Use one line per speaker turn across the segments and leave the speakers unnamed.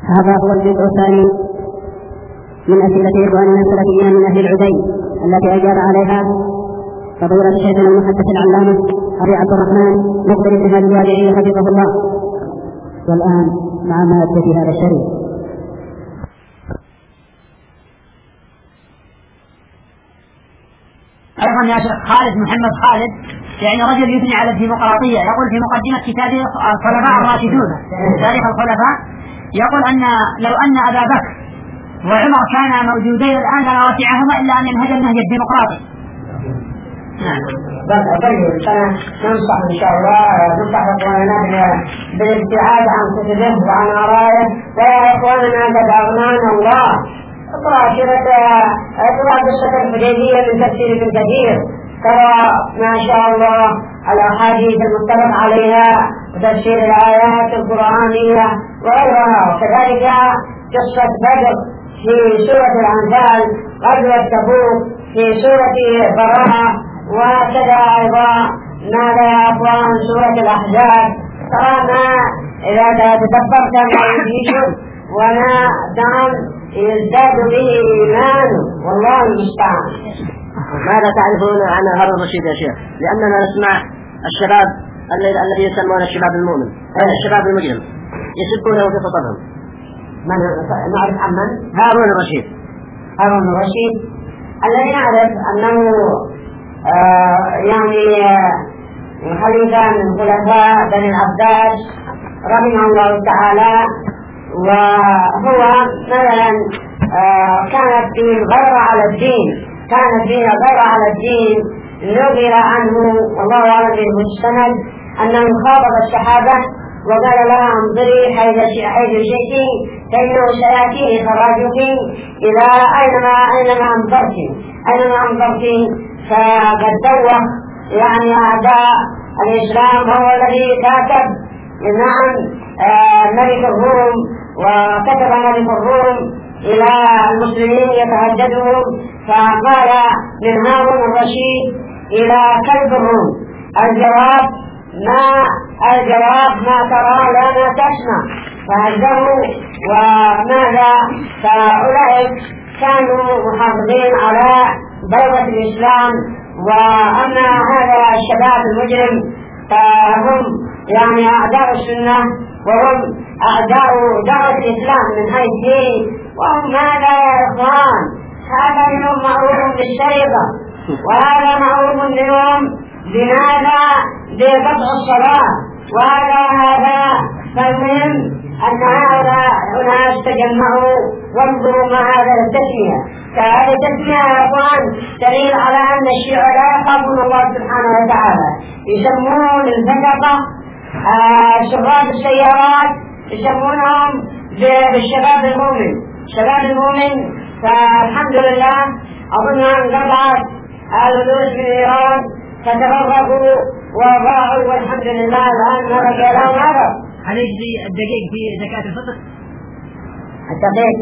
هذا هو الجزء الثاني من أسئلة إخواننا السلفيين من أهل العدي التي أجاب عليها فضيلة الشيخ المحدث العلامة أبي عبد الرحمن مقبل بن هادي الوادعي حفظه الله. والآن مع مادة هذا الشريف.
أيضا يا شيخ خالد محمد خالد يعني رجل يثني على الديمقراطية، يقول في مقدمة كتابه الخلفاء الراشدون تاريخ الخلفاء، يقول أن لو أن أبا بكر وعمر كانا موجودين الآن لما وسعهما إلا أن ينهج النهج الديمقراطي.
طيب ننصح إن شاء الله ننصح إخواننا بالابتعاد عن كتبه وعن آرائه. ويا إخواننا قد أغنانا الله اقرأ قصة الحديبية من تفسير ابن كثير، ترى ما شاء الله الأحاديث المتفق عليها وتفسير الآيات القرآنية وغيرها، وكذلك قصة بدر في سورة الأنفال، غزوة تبوك في سورة براءة، وكذا أيضا ماذا يا أخوان سورة الأحزاب. ترى ما إذا تدبرت ما يجيشك وما دام يزداد به إيمان والله المستعان.
ماذا تعرفون عن هارون الرشيد يا شيخ؟ لأننا نسمع الشباب الذي يسمون الشباب المؤمن الشباب المجرم يسبونه في خطبهم.
من نعرف عن من؟
هارون الرشيد.
هارون الرشيد الذي نعرف أنه يعني خليفة من خلفاء بني العباس رحمه الله تعالى، وهو مثلا كانت فيه غيرة على الدين، نقل عنه والله أعلم بالمستند أنه خاطب الصحابة وقال لها انظري حيث شئت فإنه سيأتيني خراجك إلى أينما أنظرت. فقد دوّه يعني أعداء الإسلام هو الذي كاتب نعم ملك الروم، وكتب ملك الروم إلى المسلمين يتهددهم، فقال من هارون الرشيد إلى كلب الروم الجواب ما ترى لا ما تسمع، فهزموا. وماذا فأولئك كانوا محافظين على دولة الإسلام، وأما هذا الشباب المجرم فهم يعني أعداء السنة وهم أعداء دعوة الإسلام من حيث دين، وهم ماذا يا إخوان؟ هذا منهم معروف بالسرقة، وهذا معروف منهم بماذا؟ بقطع الصلاة، وهذا فالمهم أن هؤلاء أناس تجمعوا وانظروا ما هذا التسمية. فهذه التسمية يا إخوان دليل على أن الشيعة لا يخافون الله سبحانه وتعالى، يسمون الفسقة شباب السيارات يسمونهم بالشباب المؤمن، فالحمد لله أظن أن قطعت الفلوس من إيران فتفرقوا وضاعوا والحمد لله الآن ما بقي لهم هذا.
هل يجزي الدقيق في زكاة الفطر؟
الدقيق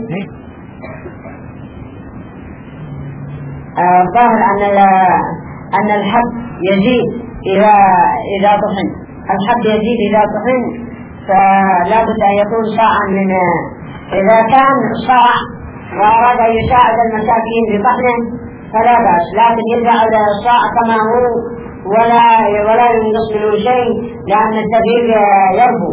الظاهر أن الحب يزيد إذا طحن، فلا بد أن يكون صاعا من إذا كان صاع وأراد أن يساعد المساكين بطحنه فلا بأس، لكن يجعل الصاع كما هو ولا ينقص منه شيء، لأن الدقيق يربو.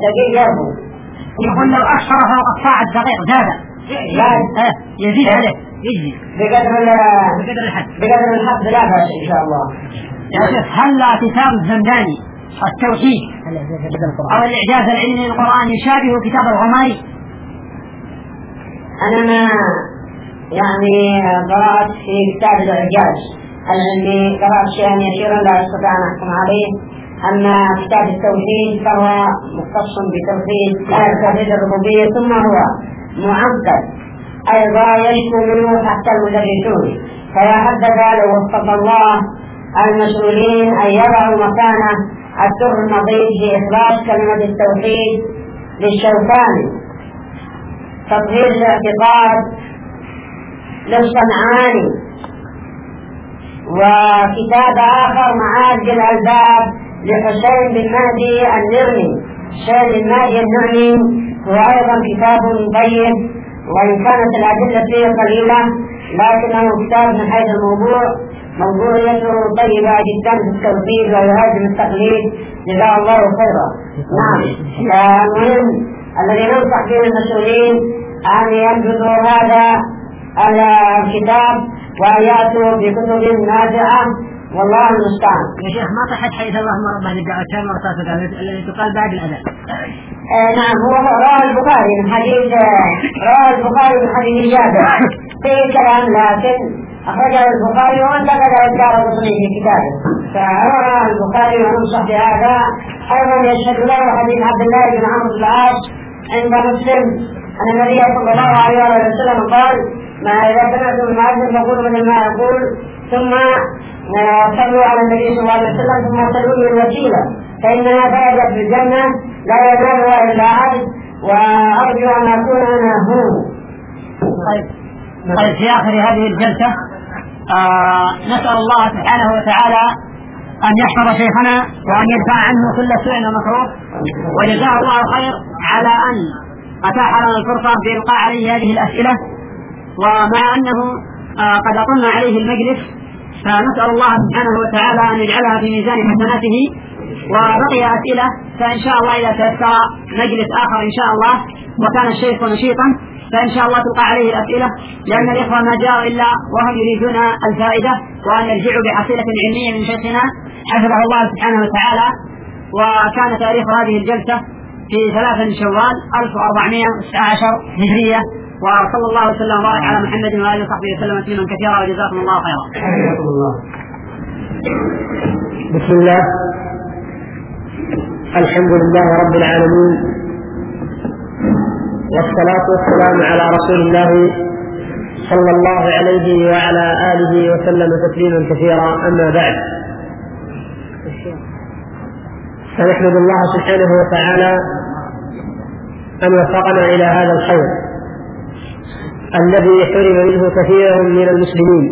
يقول لو أكثر فوق الصاع الدقيق زاد يزيد عليه
بقدر الحد لا بأس إن شاء الله.
يا شيخ هل كتاب الزنداني التوحيد أو الإعجاز العلمي للقرآن يشابه كتاب الغماري؟
أنا ما يعني قرأت في كتاب الإعجاز العلمي، قرأت شيئا يسيرا لا أستطيع أن أحكم عليه. أما كتاب التوحيد فهو مختص بتوحيد الربوبية، ثم هو معقد أيضا يشكو منه حتى المدرسون، فيا حبذا لو وفق الله المسؤولين أن يضعوا مكانه الدر النظيف في إخلاص كلمة التوحيد للشوكاني، تطهير الاعتقاد للصنعاني، وكتاب آخر معارج الألباب لحسين بن مهدي النعمي، هو أيضا كتاب طيب، وإن كانت الأدلة فيه قليلة لكنه كتاب من حيث الموضوع موضوعيته طيبة جدا في التوحيد ويهاجم التقليد، جزاه الله خيرا. نعم. المهم الذي ننصح به المسؤولين أن ينبذوا هذا الكتاب وأن يأتوا بكتب نافعة، والله المستعان.
يا شيخ ما صحت حديث اللهم ربنا للدعوة التامة والصلاة التي تقال بعد الأذان.
نعم، هو رواه البخاري من حديث جابر فيه كلام، لكن أخرجه البخاري وانتقد الدارقطني في كتابه، فرواه البخاري وننصح بهذا. أيضا يشهد له حديث عبد الله بن عمرو بن العاص عند مسلم أن النبي صلى الله عليه وسلم قال: ما إذا سمعتم المؤذن فقولوا مثل ما يقول، ثم صلوا على النبي صلى الله عليه وسلم، ثم صلوا الوسيلة فإنها درجة في الجنة لا ينالها إلا عبد، وأرجو أن أكون أنا هو.
طيب في آخر هذه الجلسة نسأل الله سبحانه وتعالى أن يحفظ شيخنا وأن يدفع عنه كل سوء ومكروه، وجزاه الله خير على أن أتاح لنا الفرصة بإلقاء عليه هذه الأسئلة، ومع أنه قد أطلنا عليه المجلس، فنسأل الله سبحانه وتعالى أن يجعلها في ميزان حسناته. وبقي أسئلة، فإن شاء الله إذا تيسر مجلس آخر إن شاء الله وكان الشيخ نشيطا فإن شاء الله تلقى عليه الأسئلة، لأن الإخوة ما جاءوا إلا وهم يريدون الفائدة وأن يرجعوا بحصيلة علمية من شيخنا حفظه الله سبحانه وتعالى. وكان تاريخ هذه الجلسة في 3 من شوال 1419 هجرية، وصلى الله وسلم وبارك على محمد وآله وصحبه وسلم تسليما كثيرا، وجزاكم الله خيرا.
بسم الله، الحمد لله رب العالمين، والصلاة والسلام على رسول الله صلى الله عليه وعلى آله وسلم تسليما كثيرا. أما بعد، فنحمد الله سبحانه وتعالى أن وفقنا إلى هذا الخير الذي حرم منه كثير من المسلمين،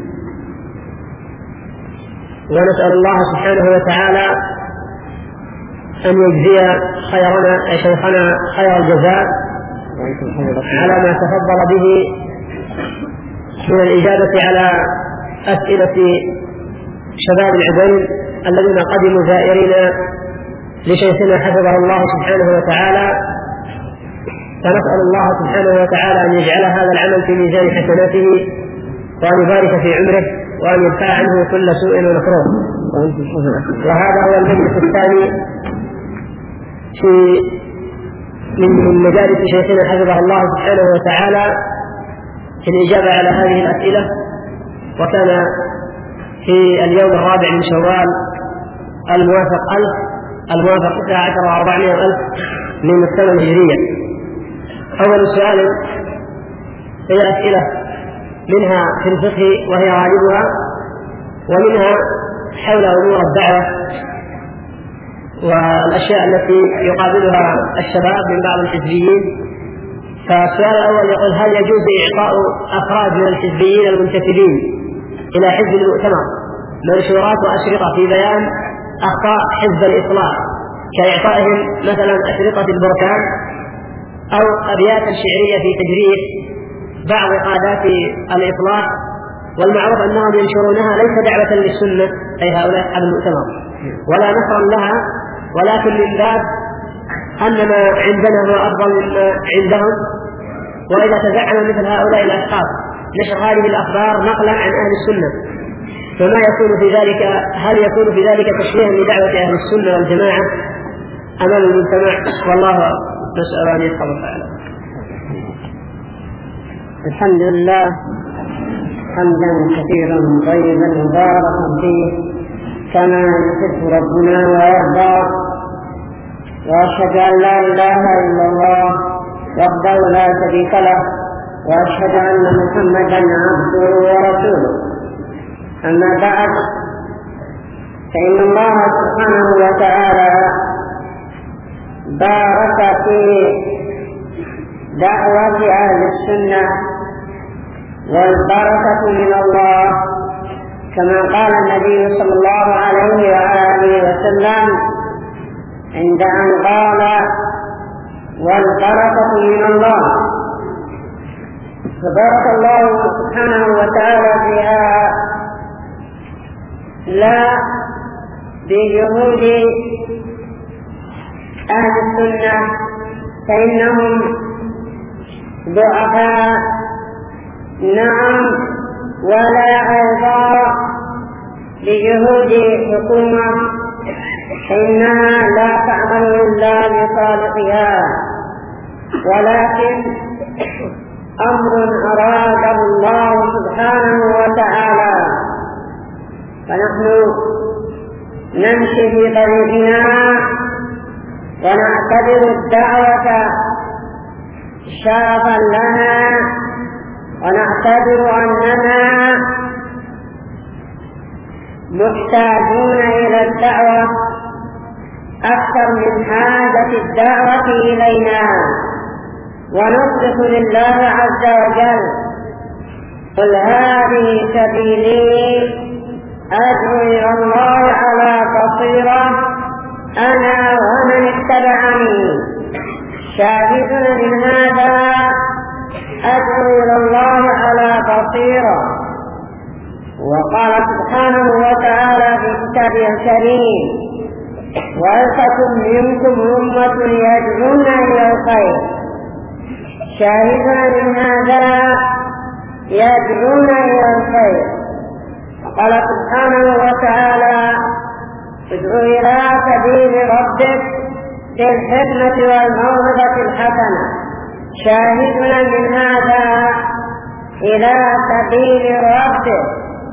ونسأل الله سبحانه وتعالى أن يجزي شيخنا خير الجزاء على ما تفضل به من الإجابة على أسئلة شباب العدن الذين قدموا زائرين لشيخنا حفظه الله سبحانه وتعالى. فنسأل الله سبحانه وتعالى أن يجعل هذا العمل في ميزان حسناته، وأن يبارك في عمره، وأن يدفع عنه كل سوء ومكروه. وهذا هو المجلس الثاني من مجالس شيخنا حفظه الله سبحانه وتعالى في الإجابة على هذه الأسئلة، وكان في اليوم 4 من شوال الموافق 19,400 من السنة الهجرية. أول سؤال هي أسئلة منها في الفقه وهي غالبها، ومنها حول أمور الدعوة والأشياء التي يقابلها الشباب من بعض الحزبيين. فالسؤال الأول يقول: هل يجوز إعطاء أفراد من الحزبيين المنتسبين إلى حزب المؤتمر منشورات وأشرطة في بيان أخطاء حزب الإصلاح، كإعطائهم مثلا أشرطة البركان أو أبياتا شعرية في تجريح بعض قادات الإصلاح، والمعروف أنهم ينشرونها ليس دعوة للسنة أي هؤلاء أصحاب المؤتمر ولا نصرا لها، ولكن من باب أن ما عندنا هو أفضل مما عندهم. وإذا تزعم مثل هؤلاء الأشخاص نشر هذه الأخبار نقلا عن أهل السنة، فما يكون في ذلك؟ هل يكون في ذلك تشويها لدعوة أهل السنة والجماعة أمام المجتمع؟ والله نسأل أن يحفظ تعالى.
الحمد لله حمدا كثيرا طيبا مباركا فيه كما يحب ربنا ويرضى، وأشهد أن لا إله إلا الله وحده لا شريك له، وأشهد أن محمدا عبده ورسوله. أما بعد، فإن الله سبحانه وتعالى بارك في دعوة أهل السنة، والبركة من الله، كما قال النبي صلى الله عليه وآله وسلم عند أن قال: والبركة من الله. فبارك الله سبحانه وتعالى فيها لا بجهود أهل السنة فإنهم ضعفاء نعم، ولا أيضا بجهود حكومة فإنها لا تعمل إلا لصالحها، ولكن أمر أراده الله سبحانه وتعالى، فنحن نمشي في طريقنا ونعتبر الدعوة شرفا لنا، ونعتبر أننا محتاجون إلى الدعوة أكثر من حاجة الدعوة إلينا، ونصرف لله عز وجل: قل هذه سبيلي أدعو إلى الله على بصيرة أنا ومن اتبعني. شاهدنا من هذا أدعو إلى الله على بصيرة. وقال سبحانه وتعالى في كتابه الكريم: ولتكن منكم أمة يدعون إلى الخير. شاهدنا من هذا يدعون إلى الخير. قال سبحانه وتعالى: ادع إلى سبيل ربك بالحكمة والموعظة الحسنة. شاهدنا من هذا إلى سبيل ربك.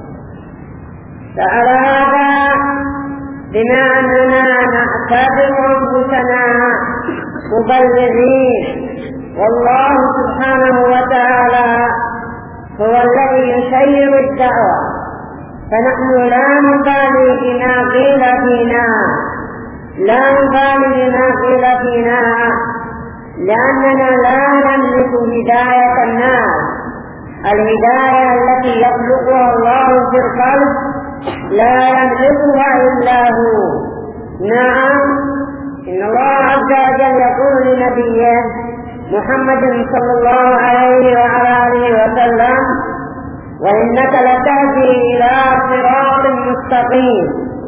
فعلى هذا بما أننا نعتبر أنفسنا مبلغين، والله سبحانه وتعالى هو الذي يسير الدعوة، فنحن لا نبالي بما قيل فينا، لا نبالي بما قيل فينا، لأننا لا نملك هداية الناس. الهداية التي يخلقها الله في القلب لا يملكها إلا هو. نعم، إن الله عز وجل يقول لنبيه محمد صلى الله عليه وعلى آله وسلم: وإنك لتهدي إلى صراط مستقيم.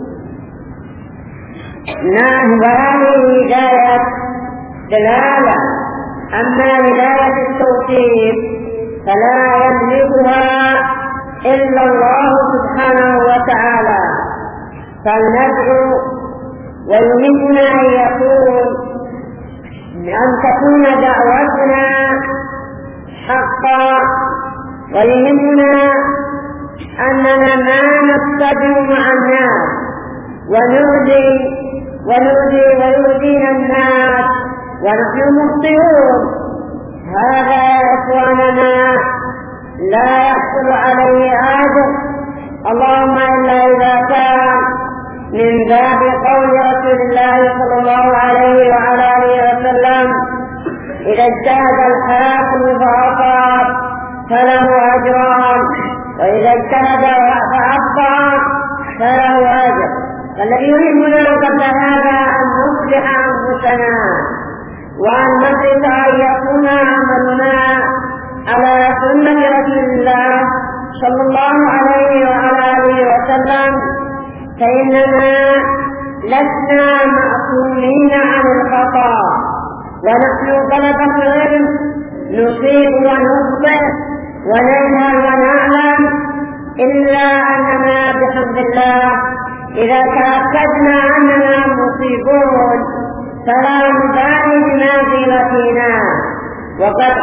نعم، وهذه هداية دلالة. أما هداية التوفيق فلا يملكها إلا الله سبحانه وتعالى. فلندعو، ويهمنا أن تكون دعوتنا حقا، ويهمنا أننا ما نصطدم مع الناس ويؤذينا الناس ونحن مخطئون. هذا يا إخواننا لا يحصل عليه أجر، اللهم إلا إذا كان من باب قول رسول الله صلى الله عليه وعلى آله وسلم: إذا اجتهد الحاكم فأصاب فله أجران، وإذا اجتهد فأخطأ فله أجر. فالذي يهمنا قبل هذا أن نصلح أنفسنا، وأن نحرص أن يكون عملنا على سنة رسول الله صلى الله عليه وعلى آله وسلم، فإننا لسنا معصومين عن الخطأ، ونحن طلبة العلم نصيب ونخطئ ونجهل ونعلم، إلا أننا بحمد الله إذا تأكدنا أننا مصيبون فلا نبالي بما قيل فينا. وقد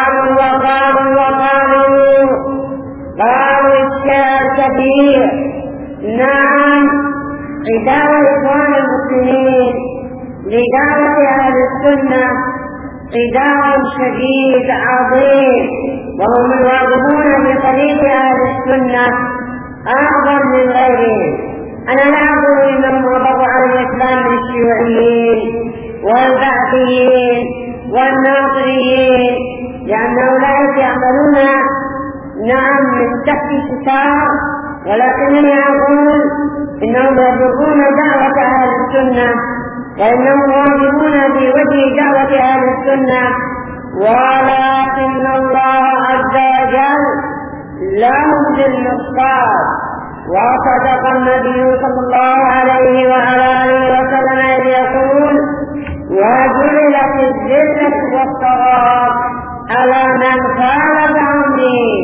قالوا إشكال كبير. نعم، عداوة إخوان المسلمين لدعوة أهل السنة عداوة شديد عظيم، وهم الواجبون بطريق أهل السنة أعظم من غيرهم. أنا لا أقول إنهم غضبوا على الإسلام من الشيوعيين والبعثيين والناصريين، لأن أولئك يعملون نعم من تحت ستار، ولكنني أقول إنهم يبلغون دعوة أهل السنة وإنهم واجبون في وجه دعوة أهل السنة، ولكن الله عز وجل لهم بالمصطاد. وصدق النبي صلى الله عليه وعلى آله وسلم إذ يقول: وجعلت الذلة والصغار على من خالف أمري،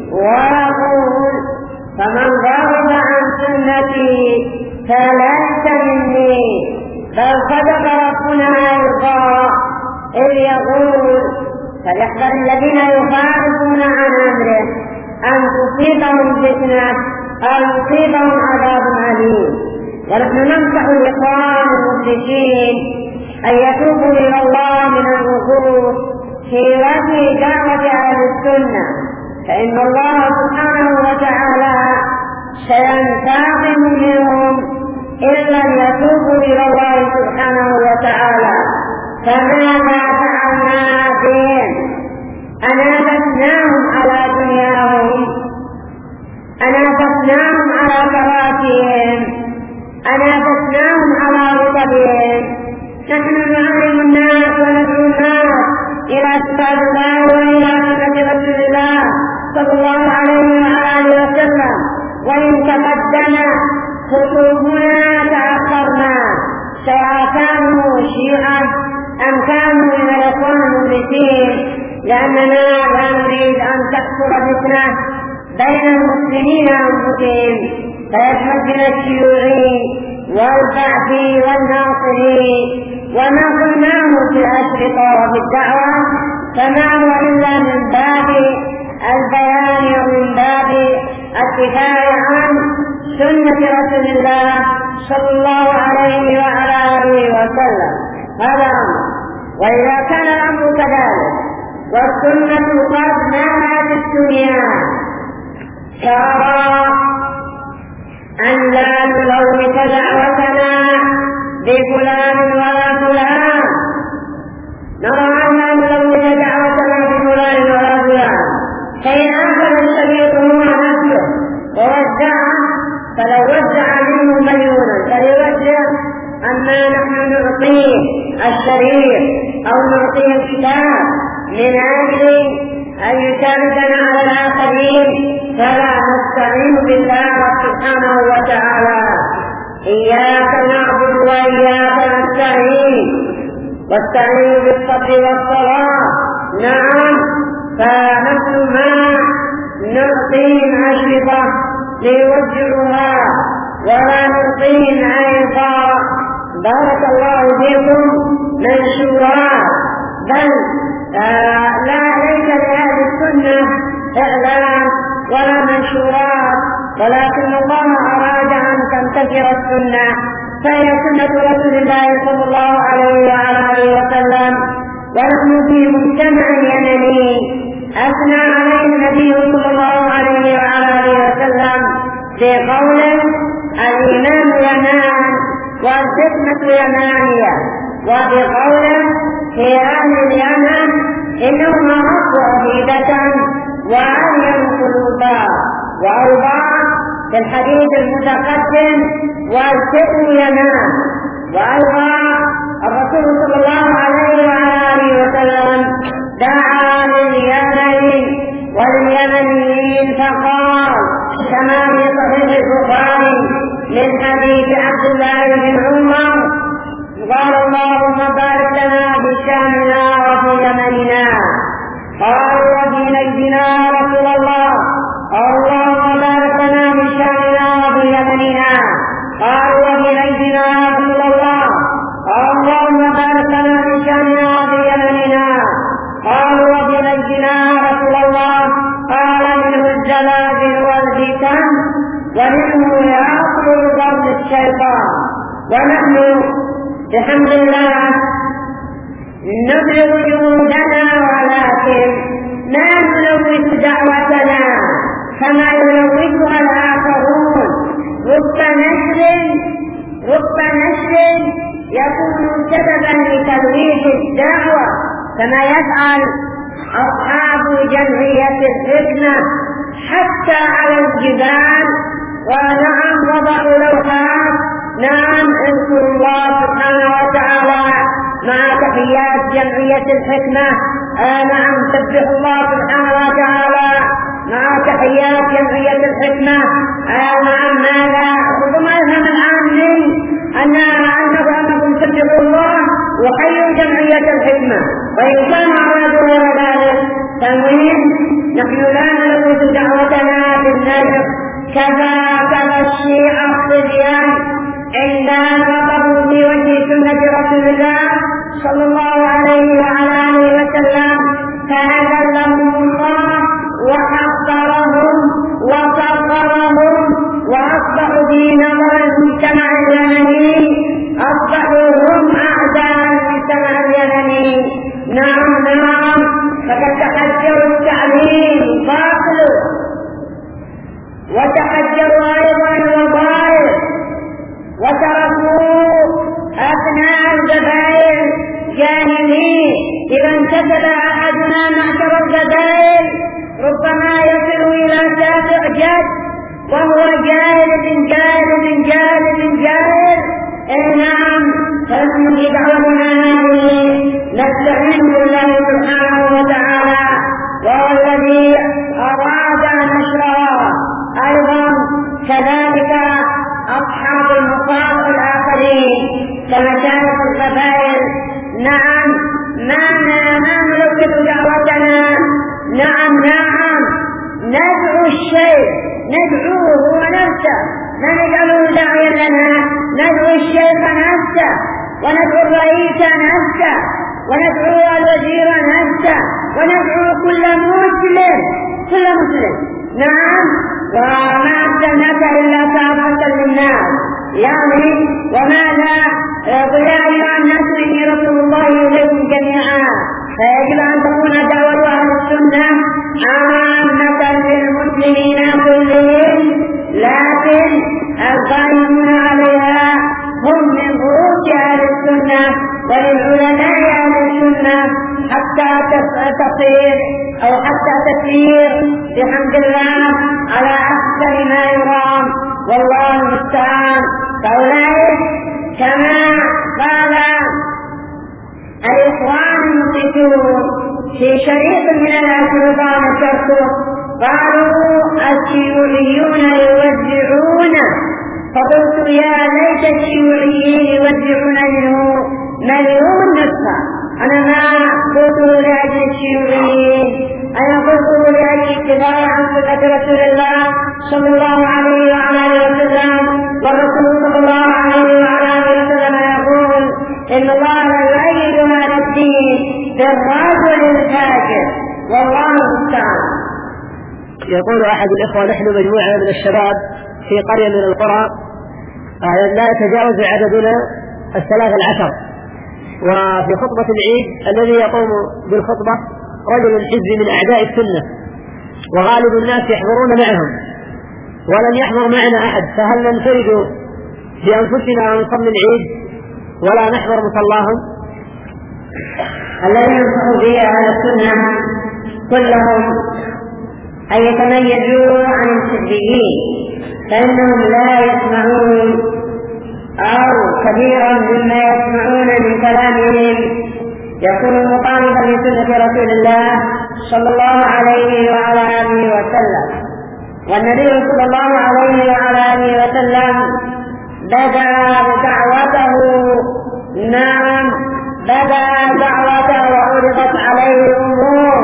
ويقول: فمن ضرب عن سنتي فليس مني. بل صدق ربنا أيضا إذ يقول: فليحذر الذين يخالفون عن أمره أن تصيبهم فتنة أو يصيبهم عذاب أليم. ونحن ننصح الإخوان المخلصين أن يتوبوا إلى الله من الوقوف في وجه دعوة أهل السنة، فإن الله سبحانه وتعالى سينتقم منهم إن لم يتوبوا إلى الله سبحانه وتعالى. فماذا فعلنا بهم؟ أنافسناهم على دنياهم، أنافسناهم على كراسيهم، أنافسناهم على رتبهم. نحن نعلم الناس وندعو الناس إلى كتاب الله وإلى سنة رسول الله صلى الله عليه وآله وسلم، وإن تقدم خطوبنا تأخرنا، سواء كانوا شيعا أم كانوا من الإخوان المخلصين، لأننا لا نريد أن تكثر فتنة بين المسلمين أنفسهم فيشمل بنا الشيوعي والبعثي والناصري. وما قلناه في الأشرطة وفي الدعوة فما هو إلا من باب البيان ومن باب الدفاع عن سنة رسول الله صلى الله عليه وعلى آله وسلم. هذا أمر. وإذا كان الأمر كذلك والسنة قد نالت الدنيا، ترى أن لا نلوث دعوتنا بفلان ولا فلان، نرى أن لا نلوث دعوتنا بفلان ولا فلان. فإن أخذ الشريط هو نفسه ووزعه فلو وزع منه مليونا فليوزع أما نحن نعطيه الشريط أو نعطيه الكتاب من أجل أن يساعدنا على الآخرين، فلا نستعين بالله سبحانه وتعالى. إياك نعبد وإياك نستعين، واستعين بالصبر والصلاة. نعم، فنحن ما نعطيهم أشرطة ليوجهوها ولا نعطيهم أيضا بارك الله فيكم منشورات، بل لا ليس لأهل السنة إعلام ولا منشورات، ولكن الله أراد أن تنتشر السنة، فهي سنة رسول الله صلى الله عليه وعلى آله وسلم. ونحن في مجتمع يمني أثنى عليه النبي صلى الله عليه وعلى آله وسلم بقوله: الإيمان يمان والفتنة يمانية، وبقوله: في أهل اليمن إنهم أرقوا عقيدة وأليم قلوبا. وأيضا في الحديث المتقدم: والفتن يمان. وأيضا الرسول صلى الله عليه وعلى آله وسلم دعا لليمن واليمنيين فقال كما في صحيح البخاري من حديث عبد الله بن عمر قال: اللهم بارك لنا في شامنا وفي يمننا. قال: وفي نجدنا رسول الله. اللهم بارك لنا في شامنا وفي يمننا. قال: وفي نجدنا رسول الله. اللهم بارك لنا في شامنا وفي يمننا. قال: وفي نجدنا رسول الله. قال: منه الزلازل والفتن ومنه يأخذ ضرب الشيطان. ونحن بحمد الله نبلغ جهودنا، ولكن ما نلوث دعوتنا كما يلوثها الآخرون. رب نشر يكون سببا لتلويث الدعوة كما يفعل أصحاب جمعية الفتنة حتى على الجبال. ونعم وضعوا لوحات. نعم، اذكروا الله سبحانه وتعالى تحيات جمعية الحكمة. نعم، سبح الله سبحانه وتعالى مع تحيات جمعية الحكمة. نعم، ماذا ربما يفهم العامل أنكم سبحوا الله وحيوا جمعية الحكمة، وإن كان أرادوا غير ذلك فالمهم نحن لا نلوث دعوتنا بالنجم كما الشيعة الصبيان عندما وقفوا في وجه سنة رسول الله صلى الله عليه وعلى آله وسلم، فأذلهم الله وحقرهم وصغرهم، وأصبحوا في نظر المجتمع اليمني أصبحوا هم أعداء المجتمع اليمني. نعم، فقد تحجروا التعليم باطل، وتحجروا أيضا الوظائف، وتركوا أثناء القبائل جاهلين. إذا انتسب أحدنا معشر القبائل ربما يصل إلى سابع جد وهو جاهل من جاهل من جاهل من جاهل. نعم، فنحن في دعوتنا هذه نستعين بالله سبحانه وتعالى، وهو الذي أراد أن نشرها. أيضا كذلك أصحاب المصالح الآخرين كمشايخ القبائل. نعم، ما نلقي دعوتنا. نعم، ندعو الشيء، ندعوه ونفسه، لا نجعله داعيا لنا. ندعو الشيخ نفسه، وندعو الرئيس نفسه، وندعو الوزير نفسه، وندعو كل مسلم. نعم، وما أرسلناك إلا كافة للناس، يعني وماذا قل يا أيها الناس إني رسول الله إليكم جميعا. فيجب أن تكون دعوة أهل السنة عامة للمسلمين كلهم، لكن القائمون عليها هم من فروع أهل السنة وللعلماء أهل السنة حتى تصير أو حتى تسير بحمد الله على أحسن ما يرام، والله المستعان. فأولئك كما قال الإخوان المسلمون في شريط من الأشرطة نشرته، قالوا الشيوعيون يوزعون، فقلت يا ليت الشيوعيين يوزعون منه مليون نسخة. أنا ما قلته لأجل الشيوعيين، أنا قلته لأجل اتباع عن سنة رسول الله صلى الله عليه وعلى آله وسلم. والرسول صلى الله عليه وعلى آله وسلم يقول إن الله يؤيد هذا الدين بالرجل الفاجر، والله المستعان.
يقول أحد الإخوة نحن مجموعة من الشباب في قرية من القرى لا يتجاوز عددنا 13، وفي خطبة العيد الذي يقوم بالخطبة رجل حزبي من أعداء السنة، وغالب الناس يحضرون معهم ولن يحضر معنا أحد، فهل ننفرد بأنفسنا ونصلي العيد ولا نحضر مصلاهم؟
الذي ينصح به أهل السنة كلهم أن يتميزوا عن الحزبيين، فإنهم لا يسمعون أو كثيرا مما يسمعون من كلامهم يكون مطابقا لسنة رسول الله صلى الله عليه وعلى آله وسلم. والنبي صلى الله عليه وعلى آله وسلم بدأ دعوته وعرضت عليه أمور،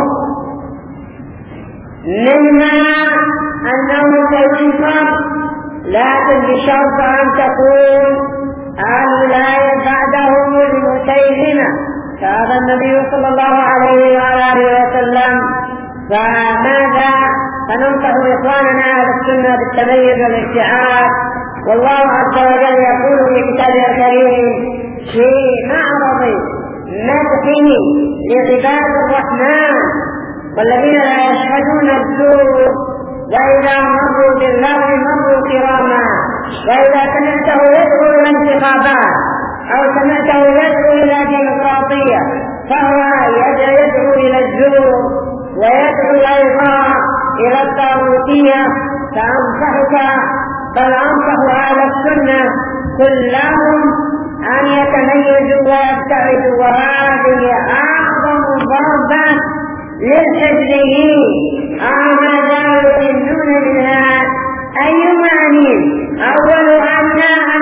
منها أنه سينصر، لكن بشرط أن تكون الولاية بعده المسيلمة. فهذا النبي صلى الله عليه وعلى آله وسلم. فماذا فننصح إخواننا أهل السنة بالتميز والابتعاد. والله عز وجل يقول في كتابه الكريم في معرض مدحه لعباد الرحمن والذين لا يشهدون الزور وإذا مروا باللغو مروا كراما. وإذا سمعته يدعو إلى انتخابات أو سمعته يدعو إلى ديمقراطية فهو يدعو إلى الزور ويدعو أيضا إلى الطاغوتية. فأنصحك بل أنصح أهل السنة كلهم أن يتميزوا ويبتعدوا، وهذه أعظم ضربة للحزبيين. ماذا يؤمنون منها؟ أي معانين؟ أول أنها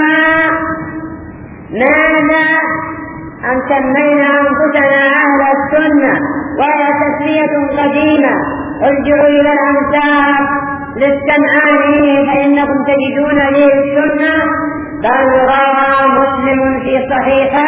ماذا أن سمينا أنفسنا أهل السنة، وهي تسمية قديمة. ارجعوا إلى الأنساب للسمعاني فإنكم تجدون لي السنة. بل روى مسلم في صحيحه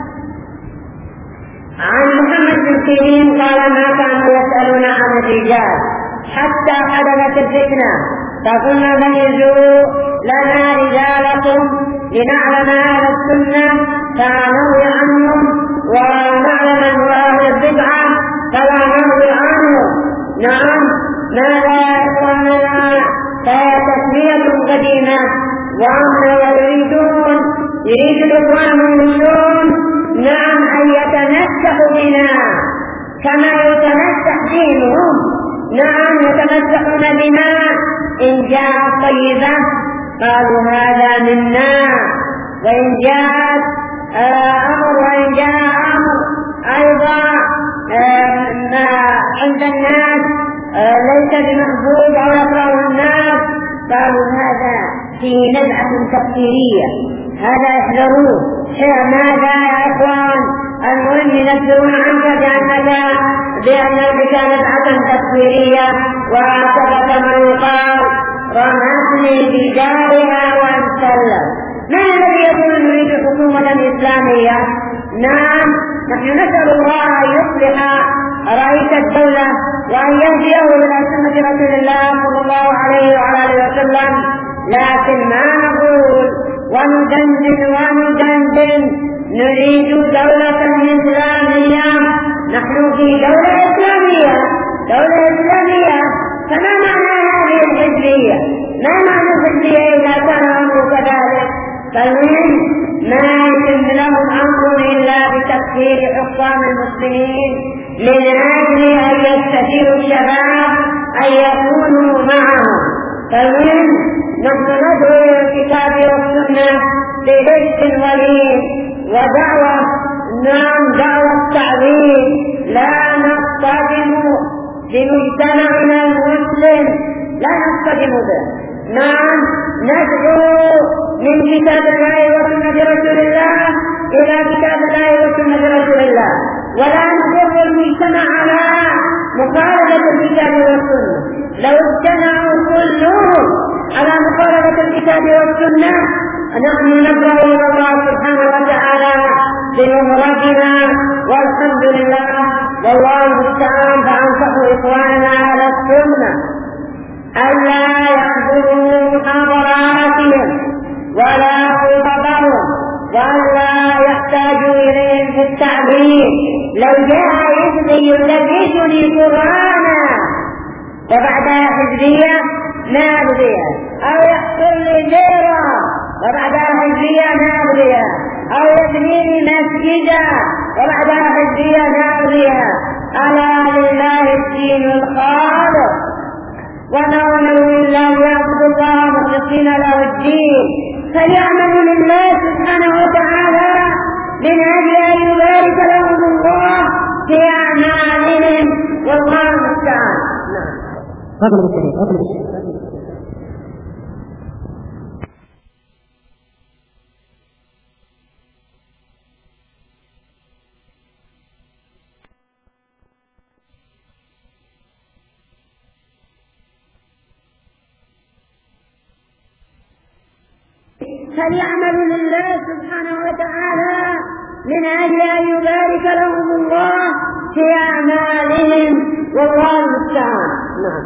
عن محمد بن سيرين قال: ما كانوا يسألون عن الرجال حتى حدثت الفتنة، فقلنا ميزوا لنا رجالكم لنعلم أهل السنة فنروي عنهم، ونعلم أن أهل البدعة فلا نروي عنهم. نعم، ماذا يقولنا؟ فهي تسمية قديمة. وهم يريد الإخوان المسلمون نعم أن يتمسحوا بنا كما يتمسح دينهم. نعم، يتمسحون بنا. إن جاءت طيبة قالوا هذا منا، وإن جاءت وإن جاء أمر أيضا عند الناس ليس بمحبوب أو يكره الناس قالوا هذا فيه نزعة تكفيرية، هذا احذروه. ماذا يا إخوان؟ المهم ينزلون عنك بأنك نزعة تكفيرية، وهكذا كما يقال رمتني بدارها وانسلم. ما الذي يقول نريد حكومة إسلامية؟ نعم، نحن نسأل الله أن يصلح رئيس الدولة وأن يهديه إلى سنة رسول الله صلى الله عليه وعلى آله وسلم، لكن ما نقول وندندن نريد دولة إسلامية. نحن في دولة إسلامية فما معنى هذه الحزبية؟ ما معنى الحزبية إذا كان الأمر كذلك؟ فالمهم ما يتم لهم أمر إلا بتكفير حكام المسلمين من أجل أن يستثيروا الشباب أن يكونوا معهم. فالمهم نحن ندعو إلى الكتاب والسنة بحس ولين ودعوة، نعم دعوة التعظيم، لا نصطدم بمجتمعنا المسلم، لا نصطدم به. نعم، ندعو من كتاب الله وسنة رسول الله إلى كتاب الله وسنة رسول الله، ولا نضر المجتمع على مخالفة الكتاب والسنة. لو اجتمعوا كلهم على مخالفة الكتاب والسنة نحن ندعو إلى الله سبحانه وتعالى بمفردنا، والحمد لله والله المستعان. فأنصح إخواننا على السنة ألا يحضروا محاضراتهم ولا خطبهم، وألا يحتاجوا إليهم في التعليم. لو جاء حزبي يدرسني قرآنا وبعدها حزبية نابلية، أو يحصل لي ديرة وبعدها حزبية نابلية، أو يبنيني مسجدا وبعدها حزبية نابلية، ألا لله الدين الخالص، ونؤمن بالله يعبد الله مخلصين له الدين، فليعملوا لله سبحانه وتعالى من أجل أن يبارك لهم الله في أعمالهم، والله المستعان. فليعملوا لله سبحانه وتعالى من أجل أن يبارك لهم الله في أعمالهم، والله المستعان. نعم.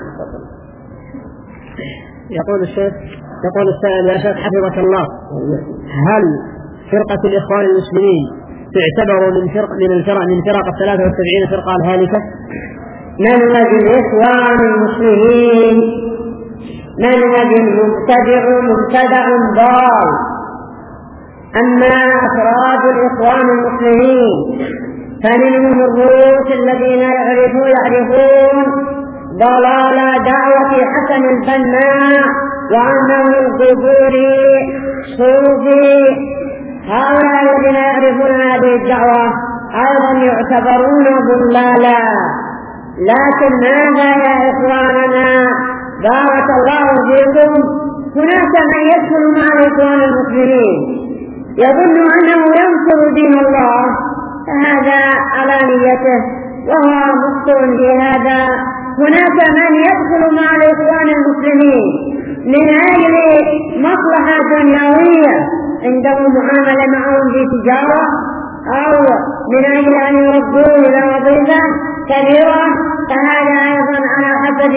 يقول السائل يا شيخ حفظك الله، هل فرقة الإخوان المسلمين تعتبر من فرق 73 فرقة الهالكة؟
منهج الإخوان المسلمين منهج مبتدع ضال. أما أفراد الإخوان المسلمين فمنهم الروس الذين يعرفون ضلال دعوة حسن البنا وأنه قبوري صوفي، هؤلاء الذين يعرفون هذه الدعوة أيضا يعتبرون ضلالا. لكن ماذا يا إخواننا بارك الله فيكم، هناك من يدخل مع الإخوان المسلمين يظن أنه ينصر دين الله، هذا على نيته وهو مخطئ في هذا. هناك من يدخل مع الإخوان المسلمين من أجل مصلحة دنيوية، عنده معاملة معهم في تجارة، أو من أجل أن يردوه إلى وظيفة كبيرة، فهذا أيضا على حسب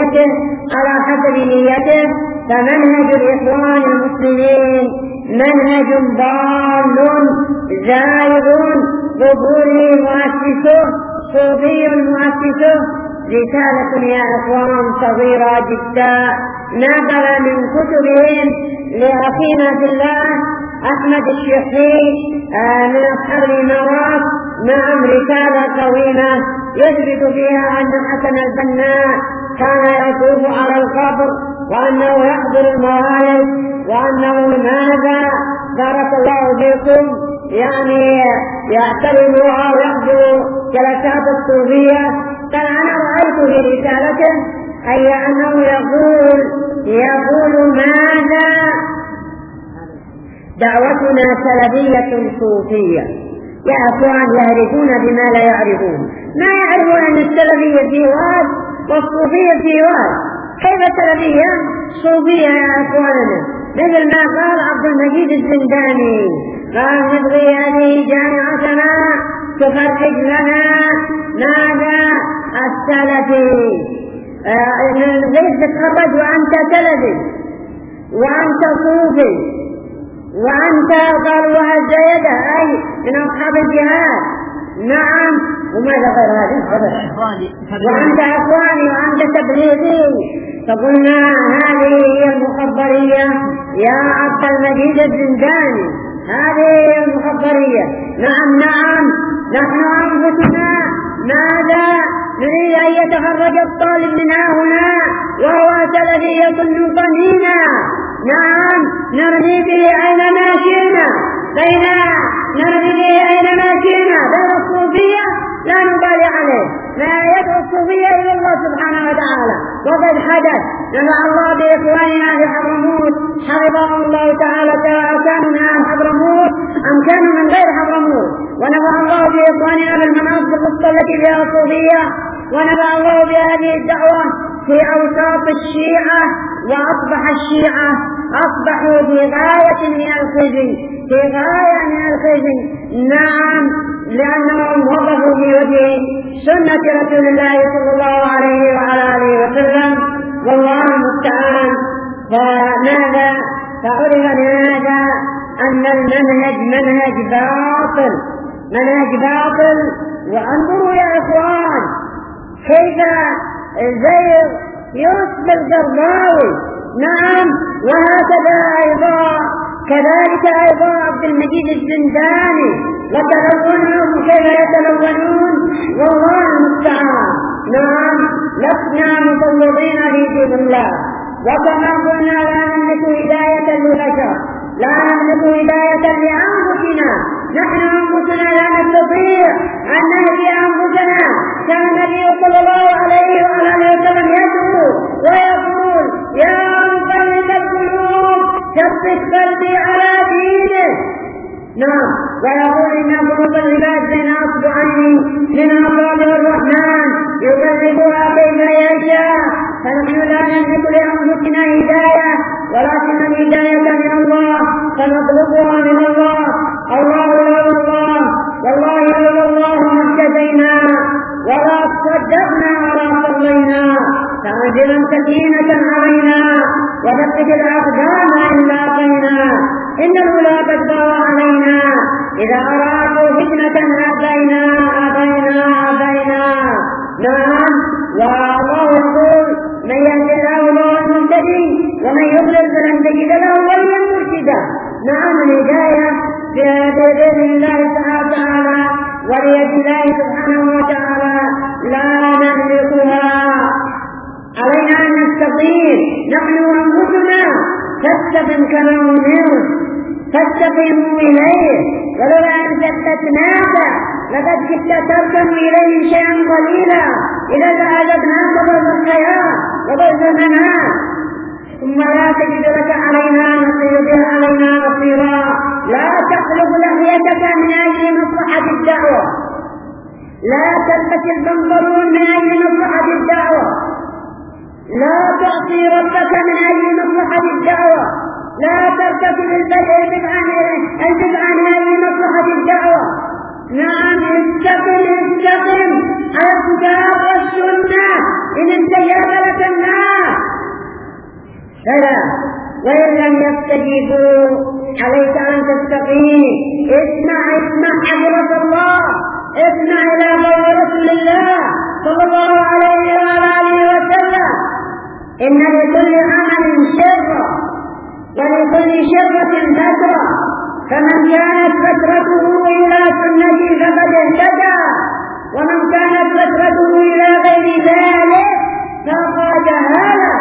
نيته. فمنهج الإخوان المسلمين منهج ضال زائد قبول مؤسسه صوفي مؤسسه. رسالة يا إخوان صغيرة جدا نقل من كتبهم لأخينا في الله أحمد الشيخي من أصحاب الإمارات، نعم رسالة طويلة يثبت فيها أن حسن البنا كان يطوف على القبر، وأنه يحضر الموالد، وأنه ماذا بارك الله فيكم يعني يعترض أو يحضر جلسات الصوفية. فأنا رأيت في رسالته أي أنه يقول ماذا دعوتنا سلفية صوفية. يا أخوان يهربون بما لا يعرفون، ما يعرفون أن السلفية في واد والصوفية في واد. كيف سلفية صوفية يا أخواننا؟ مثل ما قال عبد المجيد الزنداني قال نبغي هذه جامعتنا تخرج لنا ماذا السلفي، ليس تتخرج وأنت سلفي وأنت صوفي وأنت قال وهز يده أي من أصحاب الجهاد. نعم، وماذا غير هذا؟ وأنت أخواني وأنت تبليغي. فقلنا هذه هي المخبرية يا عبد المجيد الزنداني، هذه هي المخبرية. نعم نحن أنفسنا ماذا نريد أن يتخرج الطالب منا هنا وهو سلفية نطنينا. نعم نرمي به أينما شئنا، نرمي به أينما شئنا. غير الصوفية لا نبالي عليه، لا يدعو الصوفية إلى الله سبحانه وتعالى. وقد حدث نفع الله بإخواننا في حضرموت حفظهم الله تعالى، كانوا من أهل حضرموت أم كانوا من غير حضرموت، ونفع الله بإخواننا بالمناصب التي فيها الصوفية، ونفع الله بهذه الدعوة في أوساط الشيعة. وأصبح الشيعة أصبحوا في غاية من الخزي، نعم، لأنهم وقفوا في وجه سنة رسول الله صلى الله عليه وعلى آله وسلم، والله المستعان. فماذا فعرف لهذا أن المنهج منهج باطل. وانظروا يا إخوان كيف زيغ يوسف القرضاوي، نعم، وهكذا أيضا كذلك أيضا عبد المجيد الزنداني، وتلونهم كيف يتلونون، والله المستعان. نعم، لسنا مفوضين في دين الله، وكما قلنا لا نملك هداية للبشر، لا نملك هداية لأنفسنا. نحن أنفسنا لا نستطيع أن نهدي أنفسنا. كان النبي صلى الله عليه وآله وسلم يدعو ويقول يا مقلب القلوب ثبت قلبي على دينه. نعم، ويقول إن قلوب العباد بين أصبعين من أصابع الرحمن يقلبها كيف يشاء. فنحن لا نملك لأنفسنا هداية، ولكن الهداية من الله، فنطلبها من الله. الله يا الله، والله يا الله ما اهتدينا ولا تصدقنا ولا صلينا. فأنزل سكينة علينا وثبت الأقدام إن لاقينا. إن الأولى تكبر علينا، إذا أرادوا فتنة أبينا. نعم، والله يقول من يهد الله فهو المهتدي ومن يضلل فلن تجد له وليا مرشدا. نعم، الهداية بيد الله تعالى وليد الله سبحانه وتعالى، لا نملكها. علينا أن نستطيع نحن أنفسنا كالسفن كما نمر، فاستقيموا إليه، ولولا أن ثبتناك لقد كنت تركن إليه شيئا قليلا إذا ذهبناك ضرب الحياة وضرب المنام، ثم لا تجد لك علينا نصيرا. لا تخلق لحيتك من أجل مصلحة الدعوة، لا تلبس البنطلون من أجل مصلحة الدعوة، لا تعصي ربك من أجل مصلحة الدعوة، لا ترتكب البدع من أجل مصلحة الدعوة. نعم، استقم على الكتاب والسنة إن استجاب لك الناس فلا، وإن لم يستجيبوا عليك أن تستقيم. اسمع حضرة الله، اسمع إلى قول رسول الله صلى الله عليه وآله وسلم: إن لكل عمل شرة ولكل شرة فترة، فمن كانت فترته إلى سنتي فقد اهتدى، ومن كانت فترته إلى غير ذلك فقد هلك.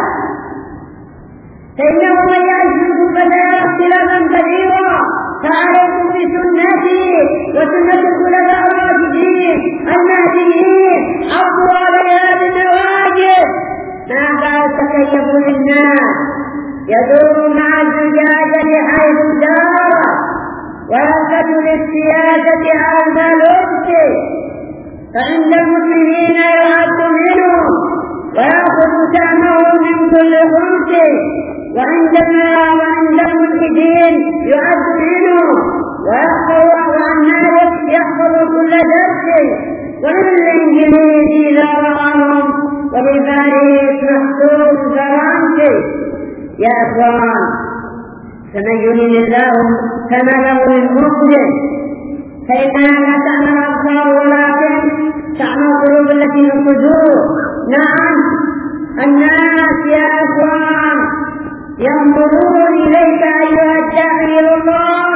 فإنه من يعش منكم فسيرى اختلافا كثيرا، فعليكم بسنتي وسنة الخلفاء الراشدين المهديين، عضوا عليها بالنواجذ. ما بعد تكيفوا للناس، يدور مع الزجاجة حيث دار، ويلفت للسياسة على الوقت، فعند المسلمين يعد منهم ويأخذ سهمه من كل خمس، وعند الملحدين يعد منه ويحفظ عن مالك يحفظ كل درس، وللإنجليزي إذا رآهم ولباريس محسوب فرنسي. يا أخوان، فمن يريد الله فما له من مخرج، فإنها لا تعمى الأبصار ولكن تعمى القلوب التي في الصدور. نعم، الناس يا أخوان ينظرون إليك أيها الداعي إلى الله،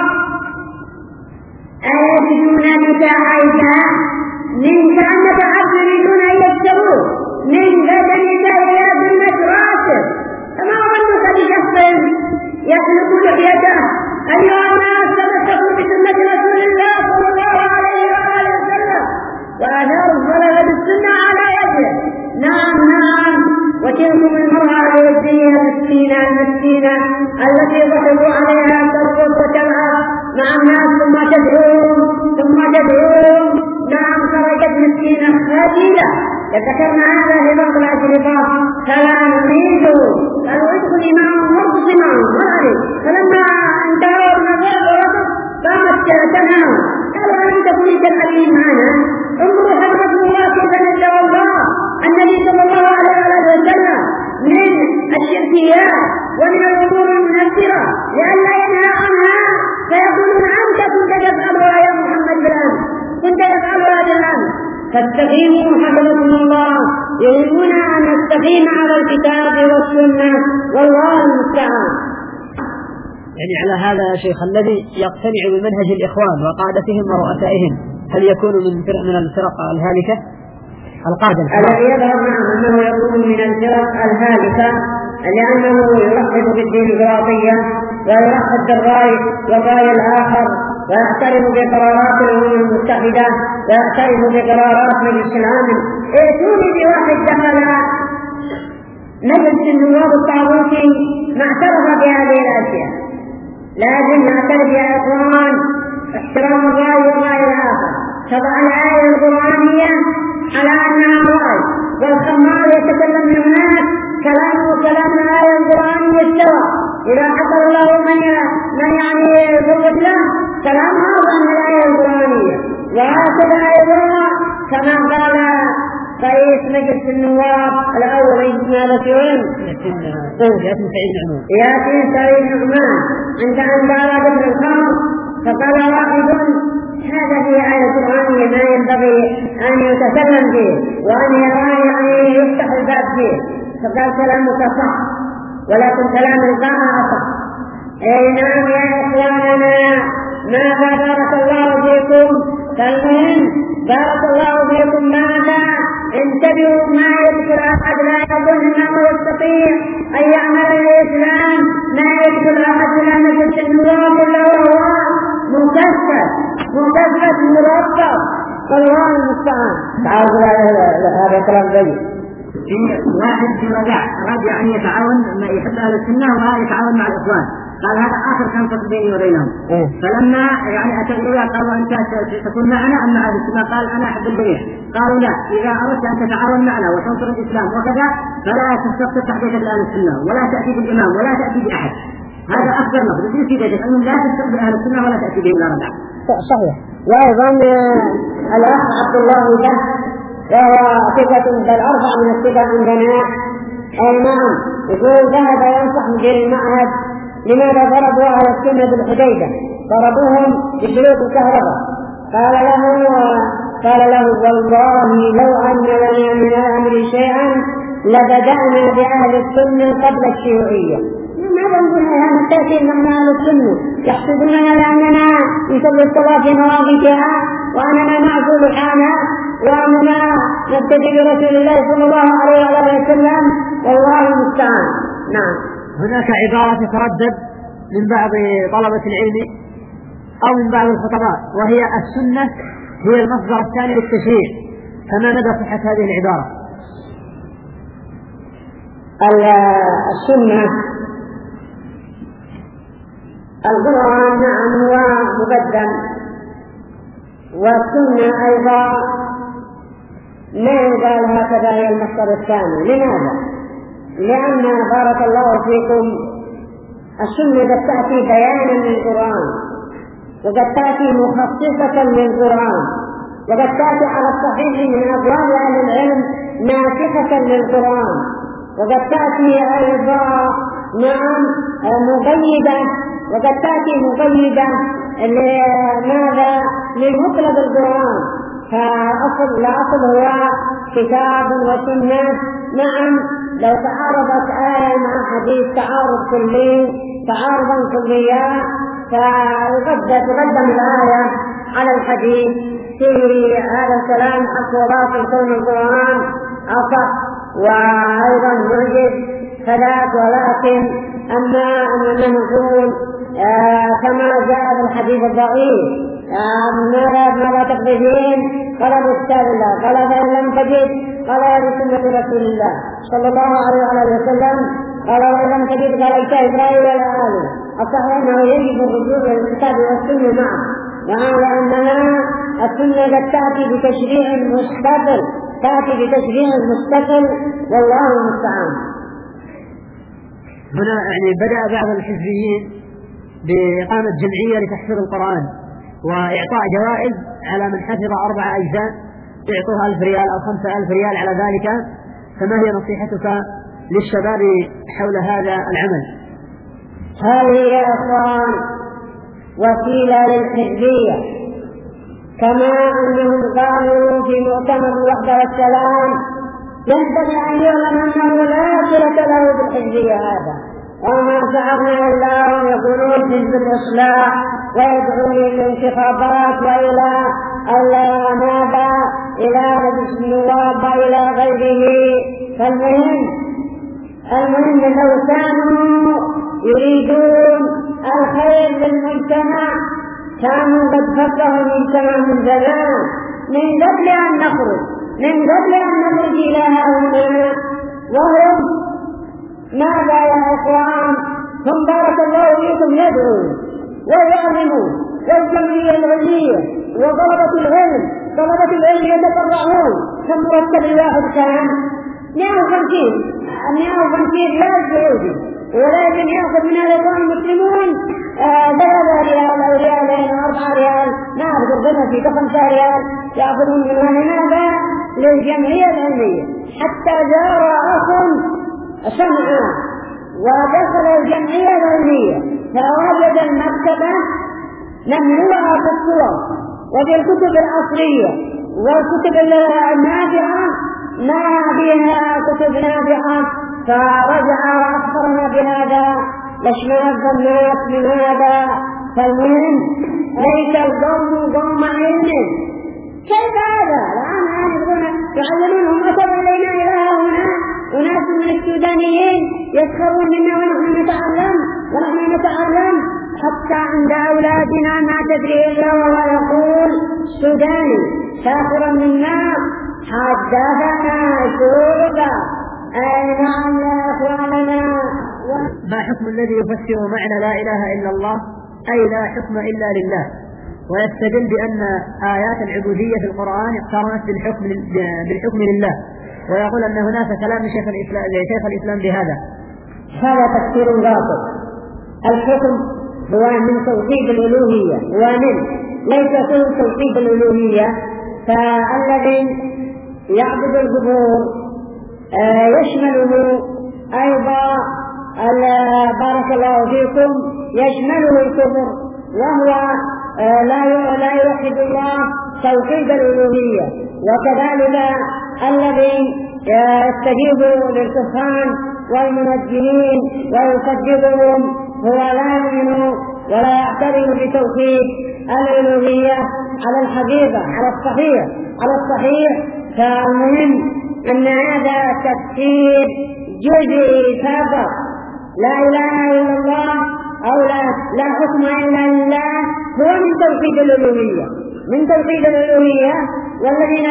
أيجدون بك عيشا منك أنك عبد يريدون أن يبتغوا من بدنك إلى ذمة راسك، فما ظنك بشخص يخلق لحيته؟ أيها الناس، تمسكوا بسنة رسول الله صلى الله عليه وآله وسلم وآثار السلف بالسنة على يده. نعم، وتلكم المرأة الودية المسكينة التي ضحكوا عليها ترقص وتلعب مع الناس ثم تدعوهم. نعم، خرجت مسكينة خجلة. ذكرنا هذا في بعض الأشرطة، فلا نريد أن ندخل معهم ونرقص معهم، فلما انتهوا النظر قامت تنام، قالوا: أنت كنت الحديث معنا، انظروا حضرة الله كيف نجى الله النبي صلى الله عليه وسلم من الشركيات ومن الأمور المنفرة لئلا ينهى عنها، فيقولون: أنت كنت تفعلها يا محمد بالأمس، كنت تفعلها بالأمس. فاستقيموا حفظكم الله، يريدون أن نستقيم على الكتاب والسنة، والله المستعان.
يعني على هذا يا شيخ، الذي يقتنع بمنهج الإخوان وقادتهم ورؤسائهم هل يكون من الفرق الهالكة القادة؟
الذي يظهر أنه يكون من الفرق الهالكة لأنه يرحب بالديمقراطية ويرحب بالرأي والرأي الآخر، ويعترف بقرارات الأمم المتحدة ويعترف بقرارات مجلس الأمن. ائتوني بواحد دخل مجلس النواب الطاغوتي ما اعترف بهذه الأشياء. لازم نعترف يا إخوان احترام الرأي والرأي الآخر. تضع الآية القرآنية على أنها رأي، والخمار يتكلم من هناك كلام الآية القرآنية سوا. إذا حصل الله من يفوت له كلام هذا من الآية القرآنية. وهكذا أيضا كما قال رئيس مجلس النواب الأول ياسين سعيد نعمان عند أن دار ابن الخمر، فقال: واحد هذا في آية قرآنية ما ينبغي أن يتكلم به وأن يفتح الباب فيه. فقال: كلامك صح، ولكن كلام القاء أصح. أي نعم يا إخواننا، ماذا بارك الله فيكم؟ فالمهم بارك الله فيكم ماذا؟ انتبهوا، ما يذكر أحد لا يظن أنه يستطيع أن يعمل الإسلام، ما يذكر أحد لا نجد النواب إلا وهو مرتب، والله المستعان. تعالوا هذا كلام جيد.
في واحد في رجع أن يتعاون، يحب أهل السنة وما يتعاون مع الإخوان، قال هذا آخر كان فصل بيني وبينهم. فلما يعني أتى إليه قالوا أنت تكون معنا أم مع أهل السنة؟ قال أنا أحب الجميع. قالوا لا، إذا أردت أن تتعاون معنا وتنصر الإسلام وكذا فلا تستقصد تحديثك لأهل السنة، ولا تأتي بالإمام، ولا تأتي بأحد. هذا أكبر نقد في ذلك، أن لا تستقصد أهل السنة ولا تأتي بهم لا رجع.
صحيح. وأيضا الأخ عبد الله ده وهو ثقة بل أرفع من الثقة عندنا. نعم، يقول ذهب ينصح مدير المعهد لماذا ضربوا على السنة بالحديدة؟ ضربوهم بسلوك الكهرباء. قال له والله لو أن لنا من الأمر شيئا لبدأنا بأهل السنة قبل الشيوعية. ماذا نقول هذا التأثير من أهل السنة؟ يحسبوننا لأننا نصلي الصلاة في مواقفها، وأننا نعفو لحانا، وأننا نبتدئ برسول الله صلى الله عليه وسلم، والله المستعان. نعم.
هناك عبارة تتردد من بعض طلبة العلم أو من بعض الخطباء، وهي السنة هي المصدر الثاني للتشريع، فما مدى صحة هذه العبارة؟
السنة القرآن نعم هو مقدم، والسنة أيضا لا يقال هكذا هي المصدر الثاني. لماذا؟ لأن بارك الله فيكم السنة قد تأتي بيانا للقرآن، وقد تأتي مخصصة للقرآن، وقد تأتي على الصحيح من أبواب أهل العلم ناسخة للقرآن، وقد تأتي أيضا نعم مقيدة، وقد تأتي مقيدة لماذا؟ لمطلب القرآن. فالأصل هو كتاب وسنة. نعم، لو تعارضت آية مع حديث تعارضا كليا فتقدم الآية على الحديث في هذا الكلام حق وباطل كون القرآن أصح وأيضا معجز فذاك. ولكن أما أننا نقول كما جاء في الحديث الضعيف ماذا تقضين؟ قال بكتاب الله. قال فإن لم تجد قال بسنة رسول الله صلى الله عليه وسلم. قال وإن لم تجد قال إبراهيم ولا آله. الصحيح أنه يجب الرجوع إلى الكتاب والسنة معا، لأنها السنة قد تأتي بتشريع مستقل، والله المستعان.
هنا يعني بدأ بعض الحزبيين بإقامة جمعية لتحفيظ القرآن وإعطاء جوائز على من حفظ 4 أجزاء، يعطوها 1000 ريال أو 5000 ريال على ذلك. فما هي نصيحتك للشباب حول هذا العمل؟
هذه يا أخوان وسيلة للحزبية، كما أنهم قالوا في مؤتمر الوحدة والسلام ينبغي أن يعلم أنه لا صلة له بالحزبية هذا، وما شعرنا إلا هم يقولون حزب الإصلاح ويدعون للانتخابات وإلى ماذا إلى مجلس النواب وإلى غيره. فالمهم لو كانوا يريدون الخير للمجتمع كانوا قد فكروا المجتمع من زمان، من قبل أن نخرج إلى هؤلاء. وهم ماذا يا إخوان؟ هم بارك الله فيكم يدعون ويعلمون، والجمعية العلمية وطلبة العلم يتطلعون. كم مرتب الواحد كان 150 ريال سعودي، ولكن يأخذ من الإخوان المسلمون 3 ريال أو ريالين أو 4 ريال، ما أقدر بنا في 5 ريال يأخذون منها. لماذا؟ للجمعية العلمية. حتى جار أخ سمع ودخل الجمعية العلمية فوجد المكتبة مملوءة بالصور وبالكتب العصرية والكتب النافعة ما بها كتب نافعة، فرجع وأخبرنا بهذا لاشمئز الناس من هذا. فالمهم ليس القوم قوم علم. كيف هذا؟ الآن يعلمونهم أتوا إلينا إلى هنا وناس من السودانيين يسخرون منا ونحن نتعلم. حتى عند أولادنا ما تدري إلا وهو يقول سوداني ساخرا منا حدثنا شوقا. نعم يا إخواننا.
ما حكم الذي يفسر معنى لا إله إلا الله أي لا حكم إلا لله، ويستدل بأن آيات العبودية في القرآن اقترنت بالحكم لله، ويقول أن هناك كلام شيخ الإسلام بهذا؟
هذا تفسير باطل. الحكم هو من توحيد الألوهية، ومن ليس كل توحيد الألوهية. فالذي يعبد القبور يشمله أيضا بارك الله فيكم يشمله الكفر، وهو لا يوحد الله توحيد الألوهية. وكذلك الذي يستجيب للكفار والمنجمين ويكذبهم هو لا يؤمن ولا يعترف بتوحيد الألوهية على الحقيقة على الصحيح. فالمهم أن هذا تفسير جزئي فقط. لا إله إلا الله أو لا حكم إلا لله هو من توحيد الألوهية. والذين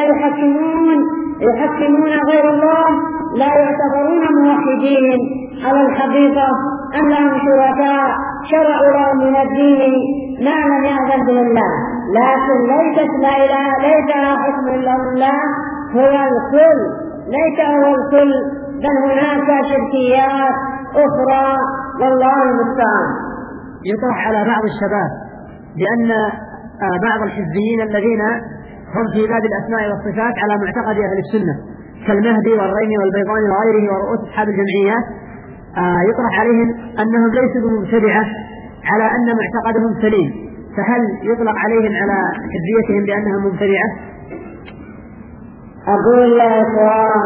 يحكمون غير الله لا يعتبرون موحدين على الحقيقة، أم لهم شركاء شرعوا لهم من الدين ما لم يأذن به الله. لكن ليست ليس حكم إلا لله هو الكل، ليس هو الكل، بل هناك شركيات أخرى والله المستعان.
يطرح على بعض الشباب بأن بعض الحزبيين الذين هم في باب الأسماء والصفات على معتقد أهل السنة كالمهدي والريمي والبيضاني وغيره ورؤوس أصحاب الجمعيات، يطرح عليهم أنهم ليسوا بمبتدعة على أن معتقدهم سليم، فهل يطلق عليهم على حزبيتهم بأنهم مبتدعة؟
أقول يا إخوان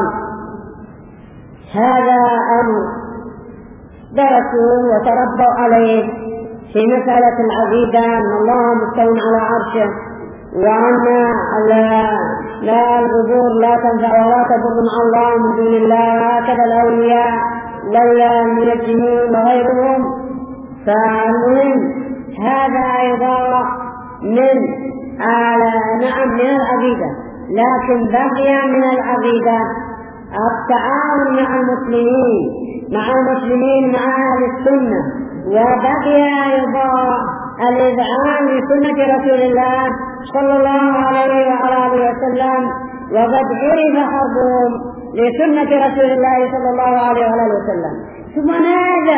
هذا أمر درسوا وتربوا عليه في مسألة العقيدة، أن الله مستوى على عرشه، وأن لا القبور لا تنفع ولا تضر مع الله من دون الله، هكذا الأولياء لولا المنجمين وغيرهم. فالمهم هذا أيضا من العقيدة، لكن بقي من العقيدة التعاون مع المسلمين مع أهل السنة، وبقي أيضا الإذعان لسنة رسول الله صلى الله عليه وآله وسلم، وقد عرف حظهم لسنة رسول الله صلى الله عليه وآله وسلم. ثم ماذا؟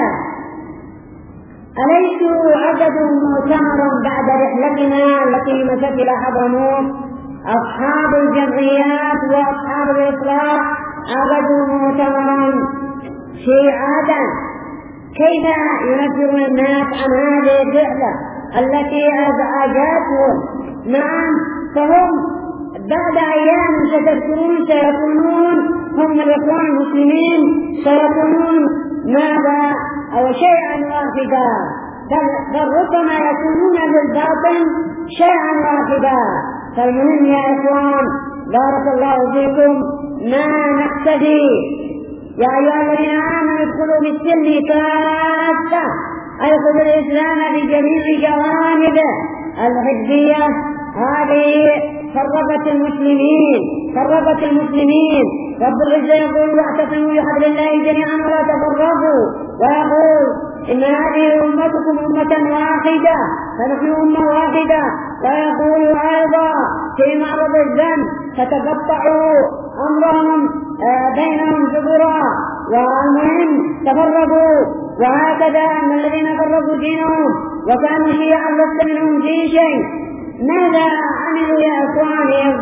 أليسوا عقدوا مؤتمرا بعد رحلتنا التي مشت إلى حضرموت؟ أصحاب الجمعيات وأصحاب الإصلاح عقدوا مؤتمرا في عدن. كيف ينفرون الناس عن هذه الرحلة التي أزعجتهم؟ نعم، فهم بعد أيام ستذكرون سيكونون هم الإخوان المسلمين سيكونون ماذا أو شيئا واحدا، بل ربما يكونون بالباطن شيئا واحدا. فالمهم يا إخوان بارك الله فيكم ما نقتدي. يا أيها الذين آمنوا ادخلوا في السلم كافة، أي خذوا الإسلام بجميع جوانبه. الحزبية هذه فرقت المسلمين. رب العزة يقول واعتصموا بحبل الله جميعا ولا تفرقوا، ويقول إن هذه أمتكم أمة واحدة فنحن أمة واحدة. ويقول أيضا في معرض الذنب فتقطعوا أمرهم بينهم زبرا، والمهم تفرقوا. وهكذا أن الذين فرقوا دينهم وكانوا شيعا لست منهم في شيء. ماذا عملوا يا إخواني؟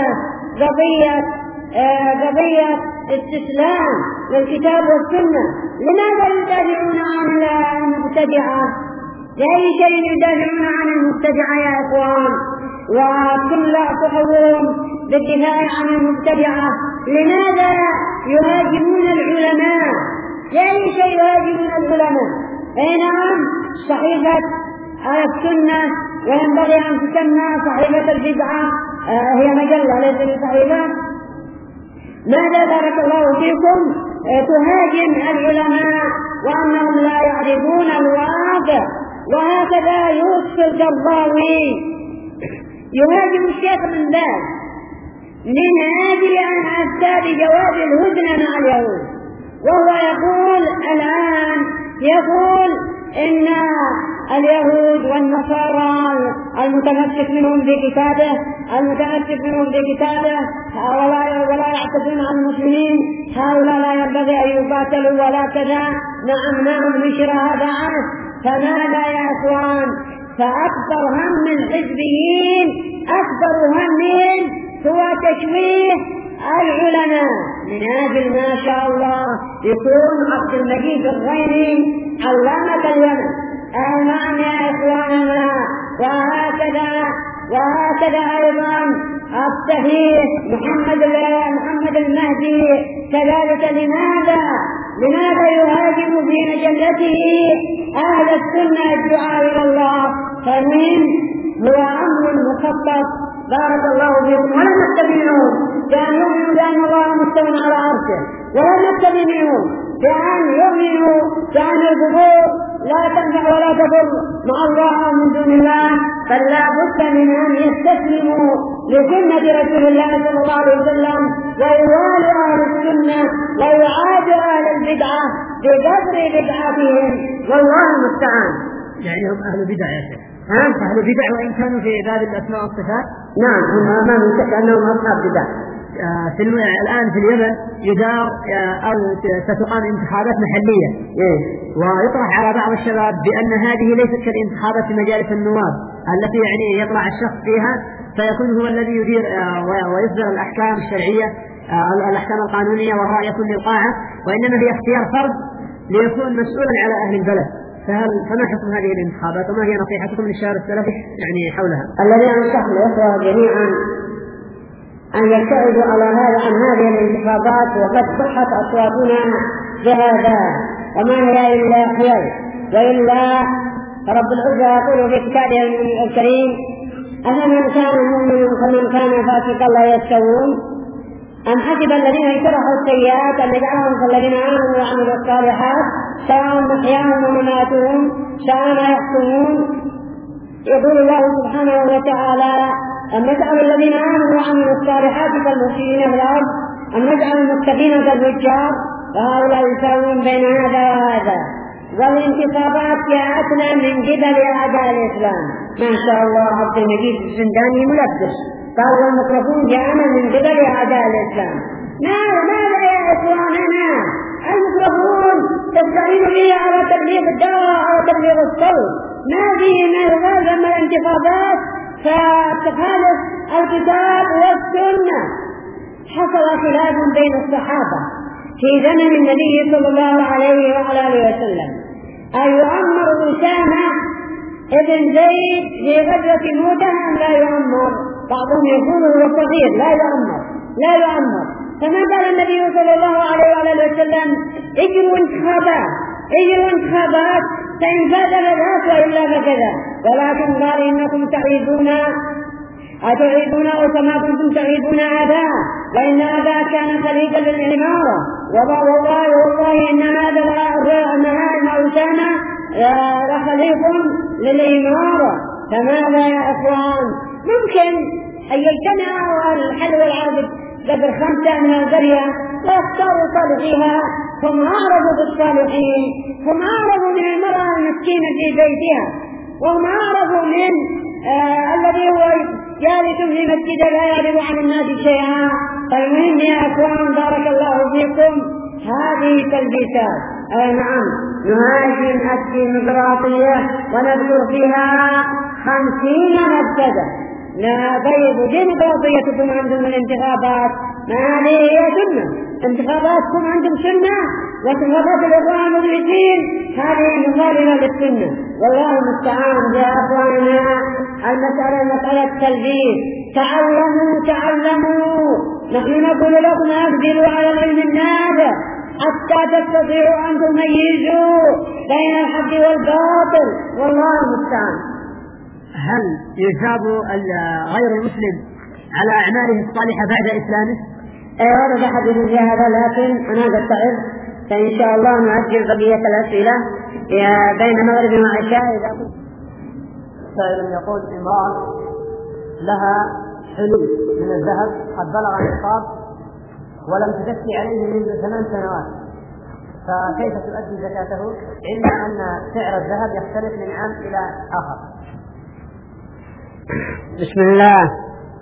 قضية استسلام للكتاب والسنة. لماذا يدافعون عن المبتدعة؟ لأي شيء يدافعون عن المبتدعة يا إخوان؟ وكل صحوهم بالدفاع عن المبتدعة. لماذا يهاجمون العلماء؟ لأي شيء يهاجمون العلماء؟ أي نعم، صحيفة السنة وينبغي أن تسمى صحيفة البدعة، هي مجلة ليس بصحيفة. ماذا بارك الله فيكم تهاجم العلماء وأنهم لا يعرفون الواقع وهكذا يوسف القرضاوي يهاجم الشيخ بن باز من أجل أن أفتى بجواز الهدنة مع اليهود، وهو يقول إن اليهود والنصارى المتمسك منهم بكتابه ولا يعتدون على المسلمين، هؤلاء لا ينبغي أن يقاتلوا ولا كذا. نعم نشر هذا عنه. فماذا يا إخوان؟ فأكبر هم الحزبيين هو تشويه العلماء من أجل ما شاء الله يكون عبد المجيد الغيري علامة اليمن. نعم يا إخواننا. وهكذا أيضا الصحيح محمد المهدي كذلك. لماذا يهاجم في مجلته أهل السنة الدعاء إلى الله؟ فمن هو أمر مخطط. بارك الله فيكم. ولا نستبينهم بأن يؤمنوا بأن الله مستوى على عرشه، ولا نستبينهم بأن يؤمنوا بأن القبور لا تنفع ولا تضر مع الله من دون الله، بل لا بد من أن يستسلموا لسنة رسول الله صلى الله عليه وسلم، ويوالوا أهل السنة ويعادوا أهل البدعة بقدر بدعتهم، والله المستعان.
يعني هم أهل بدع يا شيخ، أهل بدع وإن كانوا في باب الأسماء والصفات.
نعم، هم ما من شك أنهم أصحاب بدع.
الآن في اليمن يدار أو ستقام انتخابات محلية، ويطرح على بعض الشباب بأن هذه ليست كالانتخابات في مجالس النواب التي يعني يطلع الشخص فيها فيكون هو الذي يدير ويصدر الأحكام الشرعية، الأحكام القانونية، والرأي يكون للقاعة، وإنما هي اختيار فرد ليكون مسؤولا على أهل البلد. فما حكم هذه الانتخابات وما هي نصيحتكم للشباب السلفي يعني حولها؟
الذي أنصح الإخوة جميعا أن يبتعدوا عن هذه الانتخابات، وقد صحت أصواتنا بهذا وما هي إلا خير. وإلا رب العزة يقول في كتابه الكريم: أفمن كان مؤمنا كمن كان فاسقا لا يستوون، أم حسب الذين اجترحوا السيئات أن نجعلهم كالذين آمنوا وعملوا الصالحات سواء محياهم ومماتهم ساء ما يحكمون. يقول الله سبحانه وتعالى: أم نجعل الذين آمنوا وعملوا الصالحات كالمفسدين في الأرض أم نجعل المتقين كالفجار، فهؤلاء يساوون بين هذا وهذا. والانتخابات جاءتنا من قبل أعداء الإسلام. ما شاء الله عبد المجيد الزنداني ملبس قال والميكروفون جاءنا من قبل أعداء الإسلام. ماذا يا إخواننا؟ الميكروفون تستعين به على تبليغ الدعوة أو تبليغ الصوت، ما به ما يلزم الانتخابات فتخالف الكتاب والسنة. حصل خلاف بين الصحابة في زمن النبي صلى الله عليه وعلى آله وسلم أن يعمر أسامة ابن زيد في غزوة مؤتة أم لا يعمر. بعضهم يقول هو صغير لا يعمر. فما قال النبي صلى الله عليه وعلى آله وسلم: اجروا انتخابات فإن فاز فذاك وإلا فكذا، ولكن قال: إنكم تعيدون كما كنتم تعيدون أباه، وإن أباه كان خليفا للإمارة، والله إن هذا أسامة لخليف للإمارة. فماذا يا إخوان؟ ممكن أن يجتمعوا الحل والعقد قدر 5 من القرية ويختاروا صالحيها. هم أعرضوا بالصالحين، هم أعرضوا من المرأة المسكينة في بيتها، وهم أعرضوا من الذي هو جالس في مسجد لا يعرض عن الناس شيئا. فالمهم يا أخوان بارك الله فيكم هذه تلبيسات. نعم، نهاجم الديمقراطية ونذكر فيها 50 مبتدأ. لا طيب ديمقراطيتكم عندهم الانتخابات، ما هذه هي سنة. انتخاباتكم عندهم سنة، وانتخابات الإخوان المدرسين هذه مخالفة للسنة. والله المستعان يا أخواننا. مسألة تلبيس. تعلموا. نحن نقول لكم أقبلوا على العلم النافع حتى تستطيعوا أن تميزوا بين الحق والباطل، والله المستعان.
هل يثاب غير المسلم على أعماله الصالحة بعد إسلامه؟
ورد حديث في هذا، لكن أنا قد تعب، فإن شاء الله نعجل بقية الأسئلة بين مغرب وعشاء إذا
سائل يقول امرأة لها حلي من الذهب قد بلغ النصاب ولم تزكي عليه منذ 8 سنوات، فكيف تؤدي زكاته علما أن سعر الذهب يختلف من عام إلى آخر؟
بسم الله.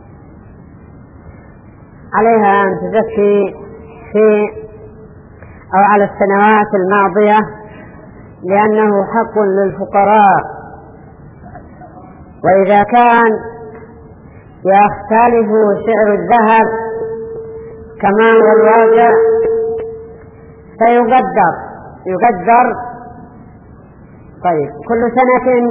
عليها أن تزكي في أو على السنوات الماضية لأنه حق للفقراء، وإذا كان يختلف سعر الذهب كما هو الواقع فيقدر طيب كل سنة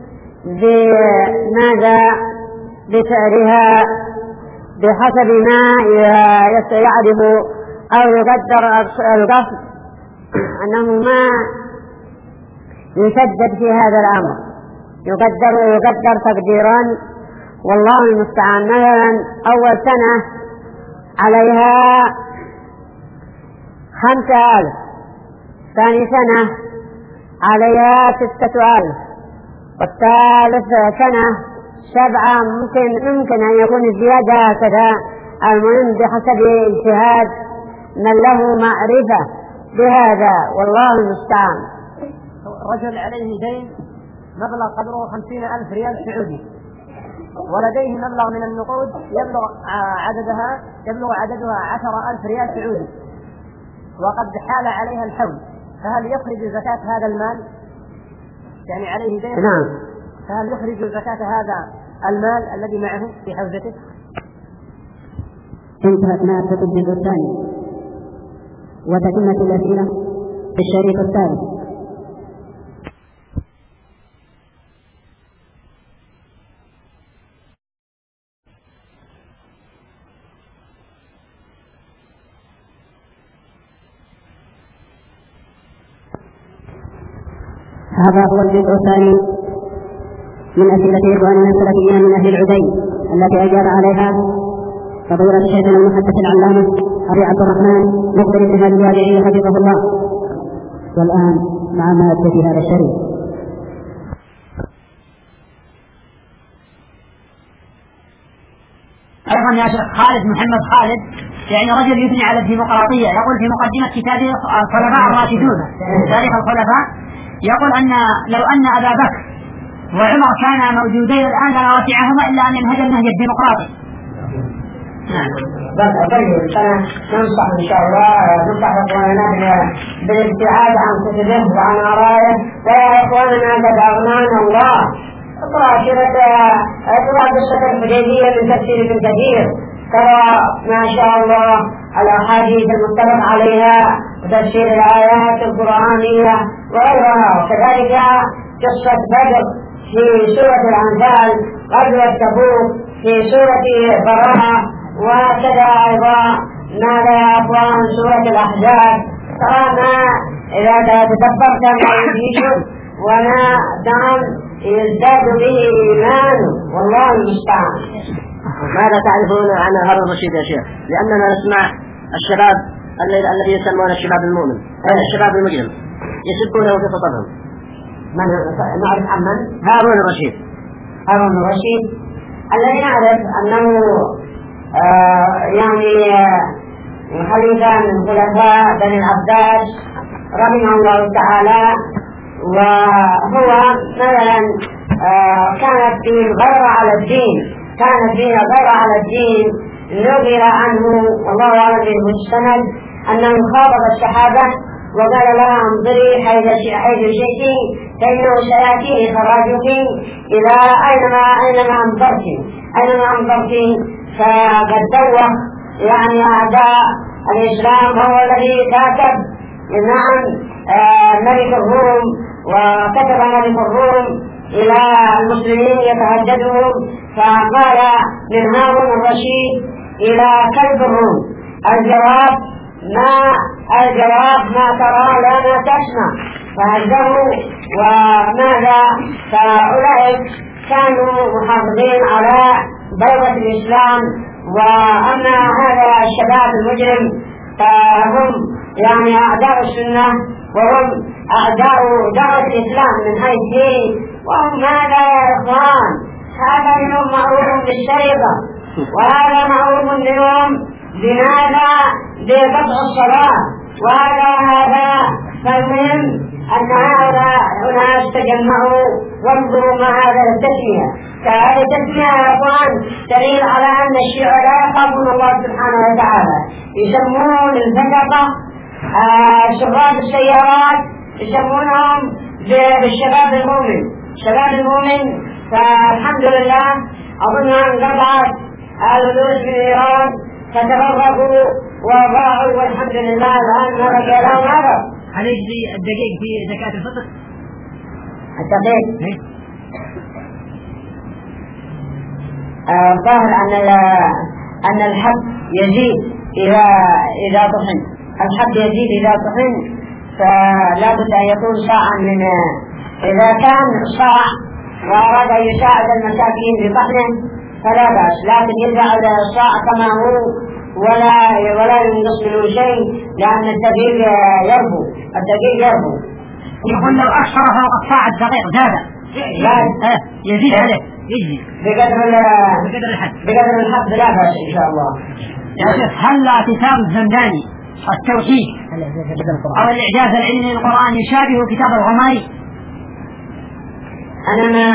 بماذا بسعرها بحسب ما يعرف أو يقدر القصد أنه ما يسدد في هذا الأمر، يقدر تقديرا والله المستعان. مثلا أول سنة عليها 5,000، ثاني سنة عليها 6,000، والثالث سنة 7. ممكن أن يكون الزيادة هكذا. المهم بحسب اجتهاد من له معرفة بهذا والله المستعان.
رجل عليه دين مبلغ قدره 50,000 ريال سعودي، ولديه مبلغ من النقود يبلغ عددها 10,000 ريال سعودي، وقد حال عليها الحول، فهل يخرج زكاة هذا المال؟ يعني عليه دين،
نعم،
فهل يخرج زكاة هذا المال الذي معه في حوزته؟
انتهت مادة الجزء الثاني، وتتمة الأسئلة في الشريط الثالث. هذا هو الجزء الثاني من أسئلة إخواننا السلفيين من أهل العدي التي أجاب عليها فضيلة شيخنا المحدث العلامة أبي عبد الرحمن مقبل بن هادي الوادعي حفظه الله. والآن مع مادة هذا الشريط.
أيضا يا شيخ خالد محمد خالد يعني رجل يثني على الديمقراطية، يقول في مقدمة كتابه الخلفاء الراشدون تاريخ الخلفاء، يقول أن لو أن أبا بكر وعمر كانا موجودين الآن لما وسعهما إلا أن ينهج النهج الديمقراطي.
طيب ننصح إن شاء الله إخواننا بالابتعاد عن كتبه وعن آرائه. ويا إخواننا قد أغنانا الله اقرأ قصة الحديبية من تفسير ابن كثير، ترى ما شاء الله الأحاديث المتفق عليها وتفسير الآيات القرآنية وغيرها، وكذلك قصة بدر في سورة الأنفال، غزوة تبوك في سورة براءة، وكذا أيضا ماذا يا أخوان سورة الأحزاب. ترى ما إذا تدبرت ما يجيشه وما دام يزداد به إيمان والله المستعان.
ماذا تعرفون عن هارون الرشيد يا شيخ؟ لأننا نسمع الشباب الذي يسمون الشباب المؤمن الشباب المجرم يسبونه في خطبهم.
من نعرف عن من؟
هارون الرشيد.
هارون الرشيد الذي نعرف أنه يعني خليفة من خلفاء بني العباس رحمه الله تعالى، وهو مثلا كانت فيه غيرة على الدين، نقل عنه والله أعلم بالمستند أنه خاطب الصحابة وقال لها انظري حيث شئت فإنه سيأتي خراجك إلى أينما أنظرت. فقد دوّخ يعني أعداء الإسلام، هو الذي كاتب نعم ملك الروم، وكتب ملك الروم إلى المسلمين يتهددهم، فقال من هارون الرشيد إلى كلب الروم الجواب ما ترى لا ما تسمع، فهزموا. وماذا فأولئك كانوا محافظين على بيضة الإسلام، وأما هذا الشباب المجرم فهم يعني أعداء السنة وهم أعداء دعوة الإسلام من حيث وهم هذا يا إخوان، هذا منهم معروف بالسرقة، وهذا معروف منهم بماذا؟ بقطع الصلاة، هذا فالمهم أن هؤلاء أناس تجمعوا وانظروا ما هذا التسمية. فهذه التسمية يا أخوان دليل على أن الشيعة لا يخافون الله سبحانه وتعالى. يسمون الفسقة شباب السيارات، يسمونهم بالشباب المؤمن، شباب المؤمن. فالحمد لله أظن أن قطعت الفلوس من إيران فتفرقوا وضاعوا، والحمد لله الآن ما بقي لهم هذا.
هل يجزي الدقيق في زكاة الفطر؟
الدقيق الظاهر أن الحب يزيد إذا طحن، الحب يزيد إذا طحن، فلا بد أن يكون صاعا من، إذا كان صاع وأراد أن يساعد المساكين بطحنه فلا بأس، لكن يدفع الصاع كما هو ولا ينقص منه شيء، لأن الدقيق يربو.
يقول لو أكثر فوق الصاع الدقيق زاد يزيد عليه، يجزي
بقدر الحد لا بأس إن شاء الله.
يا شيخ، هل كتاب الزنداني التوحيد أو الإعجاز العلمي للقرآن يشابه كتاب الغماري؟
أنا ما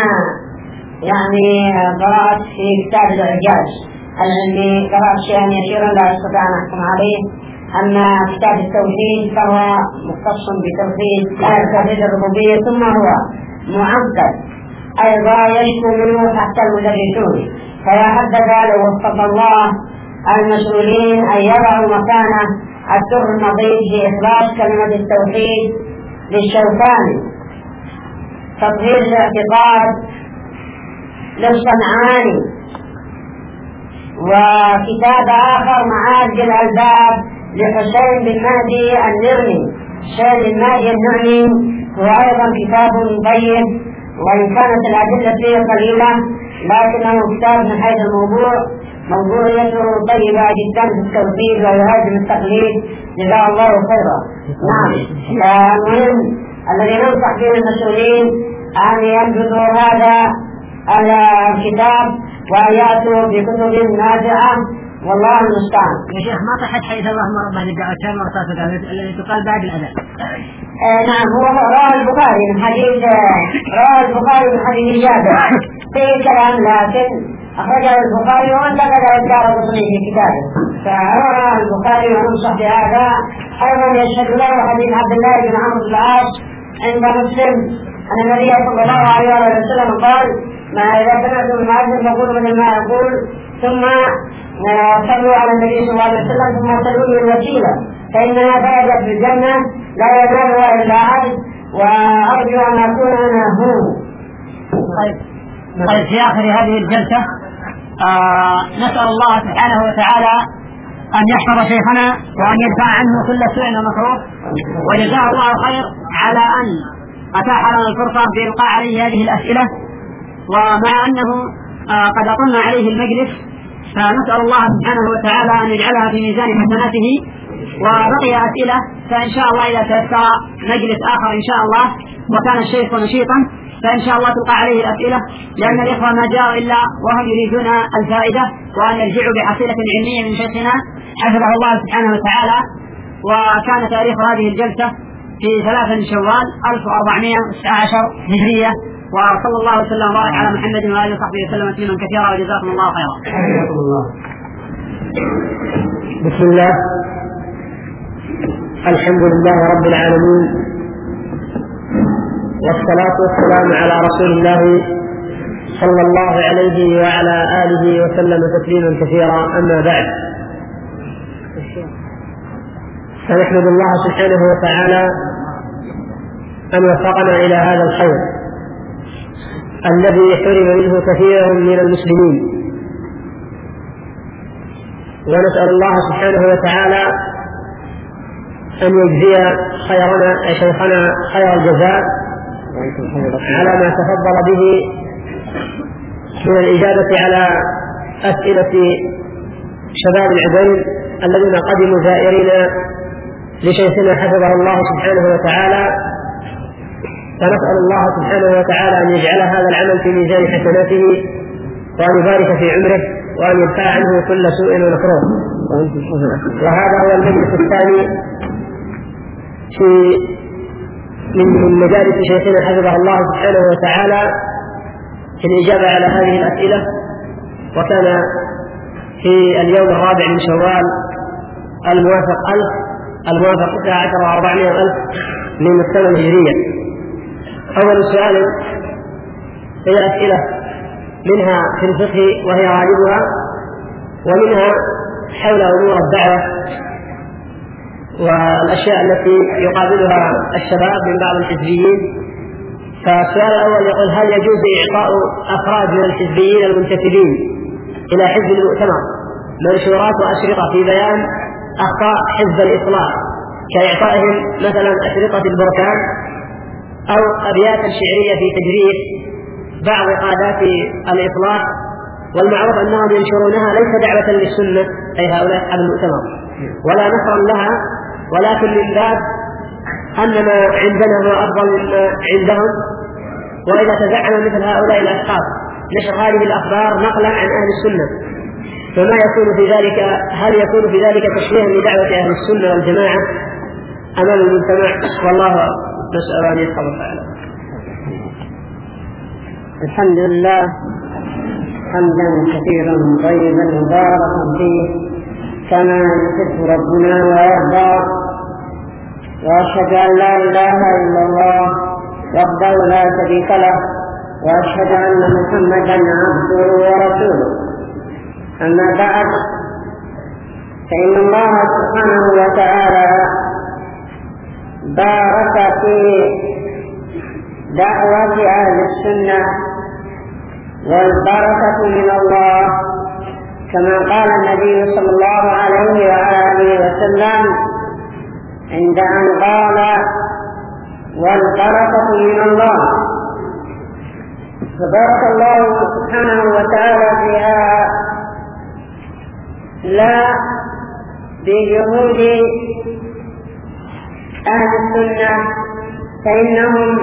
قرأت في كتاب الإعجاز العلمي، قرأت شيئا يسيرا لا أستطيع أن أحكم عليه. أما كتاب التوحيد فهو مختص بتوحيد الربوبية، ثم هو معقد أيضا يشكو منه حتى المدرسون. فيا حبذا لو وفق الله المسؤولين أن يضعوا مكانه السر النظيف في إخلاص كلمة التوحيد للشوكاني، تطهير الاعتقاد للصنعاني، وكتاب آخر معارج الألباب لحسين بن مهدي النعمي. حسين بن مهدي النعمي هو أيضا كتاب طيب، وإن كانت الأدلة فيه قليلة لكنه كتاب من حيث الموضوع موضوعيته طيبة جدا في التوحيد ويهاجم التقليد، جزاه الله خيرا. نعم، المهم الذي ننصح به المسؤولين أن ينبذوا هذا الكتاب وأن يأتوا بكتب نافعة، والله المستعان.
يا شيخ، ما صحت حديث اللهم رب هذه الدعوة التامة والصلاة التامة التي تقال بعد الأذان؟
نعم، هو رواه البخاري من حديث جابر في كلام، لكن أخرجه البخاري وانتقد الدارقطني في كتابه، فروى البخاري وننصح بهذا. أيضا يشهد له حديث عبد الله بن عمرو بن العاص عند مسلم أن النبي صلى الله عليه وسلم قال: ما إذا سمعتم المؤذن فقولوا مثل ما يقول، ثم صلوا على النبي صلى الله عليه وسلم، ثم صلوا بالوسيلة فإنها درجة في الجنة لا ينالها إلا عبد، وأرجو أن أكون أنا هو.
طيب في آخر هذه الجلسة نسأل الله سبحانه وتعالى أن يحفظ شيخنا وأن يدفع عنه كل سوء ومكروه، وجزاه الله خير على أن أتاح لنا الفرصة بإلقاء عليه هذه الأسئلة، ومع أنه قد أطلنا عليه المجلس، فنسأل الله سبحانه وتعالى أن يجعلها في ميزان حسناته. وبقي أسئلة، فإن شاء الله إذا تيسر مجلس آخر إن شاء الله وكان الشيخ نشيطا فإن شاء الله تلقى عليه الأسئلة، لأن الإخوة ما جاءوا إلا وهم يريدون الفائدة وأن يرجعوا بحصيلة علمية من شيخنا حفظه الله سبحانه وتعالى. وكان تاريخ هذه الجلسة في 3 من شوال 1419 هجرية. وصلى الله وسلم وبارك على محمد وآله وصحبه وسلم تسليما كثيرا، وجزاكم الله خيرا.
بسم الله، الحمد لله رب العالمين، والصلاة والسلام على رسول الله صلى الله عليه وعلى آله وسلم تسليما كثيرا. أما بعد، فنحمد الله سبحانه وتعالى أن وفقنا إلى هذا الخير الذي حرم منه كثير من المسلمين، ونسأل الله سبحانه وتعالى أن يجزي شيخنا خير الجزاء على ما تفضل به من الإجابة على أسئلة شباب العدن الذين قدموا زائرين لشيخنا حفظه الله سبحانه وتعالى فنسأل الله سبحانه وتعالى أن يجعل هذا العمل في ميزان حسناته، وأن يبارك في عمره، وأن يدفع عنه كل سوء ومكروه. وهذا هو المجلس الثاني من مجالس شيخنا حفظه الله سبحانه وتعالى في الإجابة على هذه الأسئلة، وكان في اليوم 4 من شوال الموافق 19,400 من السنة الهجرية. أول سؤال هي أسئلة منها في الفقه وهي غالبها، ومنها حول أمور الدعوة والأشياء التي يقابلها الشباب من بعض الحزبيين. فالسؤال الأول يقول: هل يجوز إعطاء أفراد من الحزبيين المنتسبين إلى حزب المؤتمر منشورات وأشرطة في بيان أخطاء حزب الإصلاح، كإعطائهم مثلا أشرطة البركان أو أبياتا شعرية في تجريح بعض قادات الإصلاح، والمعروف أنهم ينشرونها ليس دعوة للسنة أي هؤلاء أصحاب المؤتمر ولا نصرا لها، ولكن من باب أن ما عندنا هو أفضل مما عندهم. وإذا تزعم مثل هؤلاء الأشخاص نشر هذه الأخبار نقلا عن أهل السنة، فما يكون في ذلك؟ هل يكون في ذلك تشويها لدعوة أهل السنة والجماعة أمام المجتمع؟ والله نسأل أن يحفظ تعالى.
الحمد لله حمدا كثيرا طيبا مباركا فيه كما يحب ربنا ويرضى، وأشهد أن لا إله إلا الله وحده لا شريك له، وأشهد أن محمدا عبده ورسوله. أما بعد، فإن الله سبحانه وتعالى بارك في دعوة أهل السنة، والبركة من الله كما قال النبي صلى الله عليه وآله وسلم عند أن قال: والبركة من الله. فبارك الله سبحانه وتعالى فيها لا بجهود أهل السنة فإنهم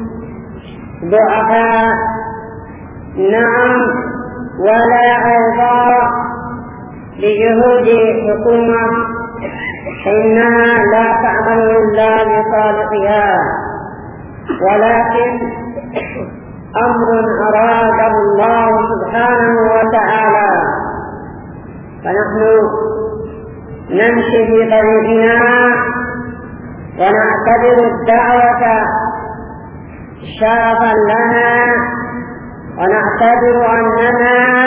ضعفاء، نعم، ولا أيضا بجهود حكومة فإنها لا تعمل إلا لصالحها، ولكن أمر أراده الله سبحانه وتعالى، فنحن نمشي في طريقنا ونعتبر الدعوة شرفا لنا، ونعتبر أننا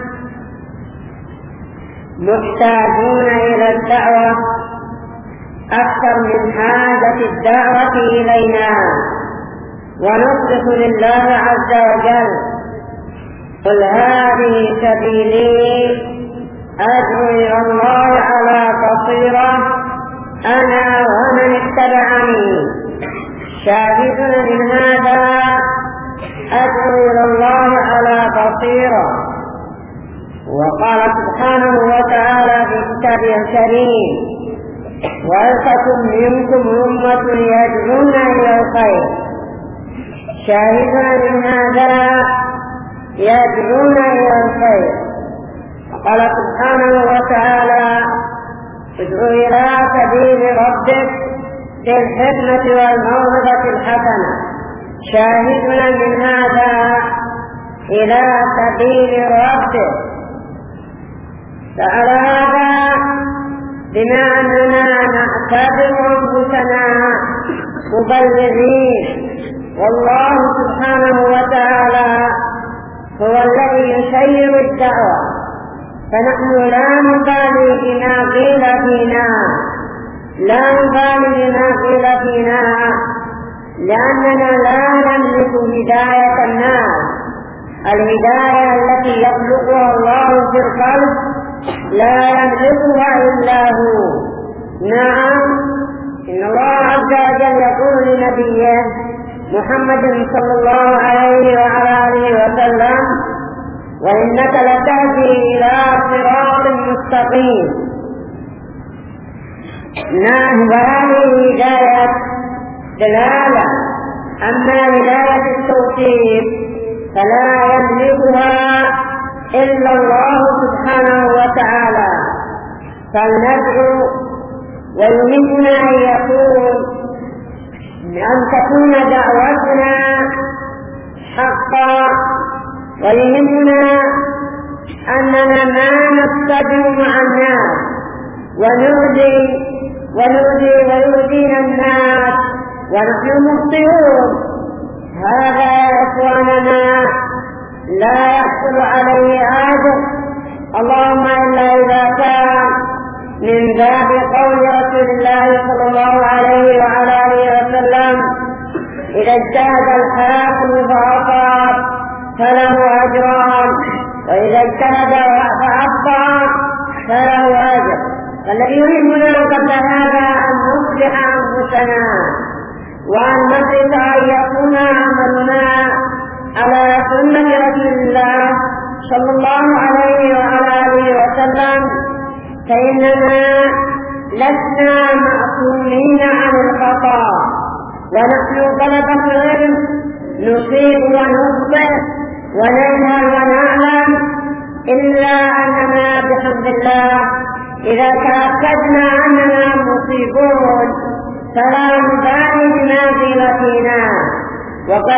محتاجون إلى الدعوة أكثر من حاجة الدعوة إلينا، ونصرف لله عز وجل: قل هذه سبيلي أدعو إلى الله على بصيرة أنا ومن اتبعني. شاهدنا من هذا أدعو إلى الله على بصيرة. وقال سبحانه وتعالى في كتابه الكريم: ولتكن منكم أمة يدعون إلى الخير. شاهدنا من هذا يدعون إلى الخير. وقال سبحانه وتعالى: ادعو إلى سبيل ربك بالحكمة والموعظة الحسنة. شاهدنا من هذا إلى سبيل ربك. فعلى هذا بما أننا نعتبر أنفسنا مبلغين، والله سبحانه وتعالى هو الذي يسير الدعوة، فنحن لا نبالي بما قيل فينا، لا نبالي بما قيل فينا، لأننا لا نملك هداية الناس. الهداية التي يخلقها الله في القلب لا يملكها إلا هو. نعم، إن الله عز وجل يقول لنبيه محمد صلى الله عليه وعلى آله وسلم: وإنك لتهدي إلى صراط مستقيم. نعم، وهذه هداية دلالة
أما هداية التوفيق فلا يملكها إلا الله سبحانه وتعالى، فلندعو ويهمنا أن تكون دعوتنا حقا، ويهمنا أننا ما نصطدم مع الناس ويؤذينا الناس ونحن مخطئون. هذا يا إخواننا لا يحصل عليه أجر، اللهم إلا إذا كان من باب قول رسول الله صلى الله عليه وعلى آله وسلم: إذا اجتهد الحاكم فأصاب فله أجران، وإذا اجتهد فأخطأ فله أجر. فالذي يهمنا قبل هذا أن نصلح أنفسنا وأن نحرص أن يكون عملنا على سنة رسول الله صلى الله عليه وعلى آله وسلم، فإننا لسنا معصومين عن الخطأ، ونحن طلبة العلم نصيب ونخطئ ونجهل ونعلم، إلا أننا بحمد الله إذا تأكدنا أننا مصيبون فلا نبالي بما في نفسنا. وقد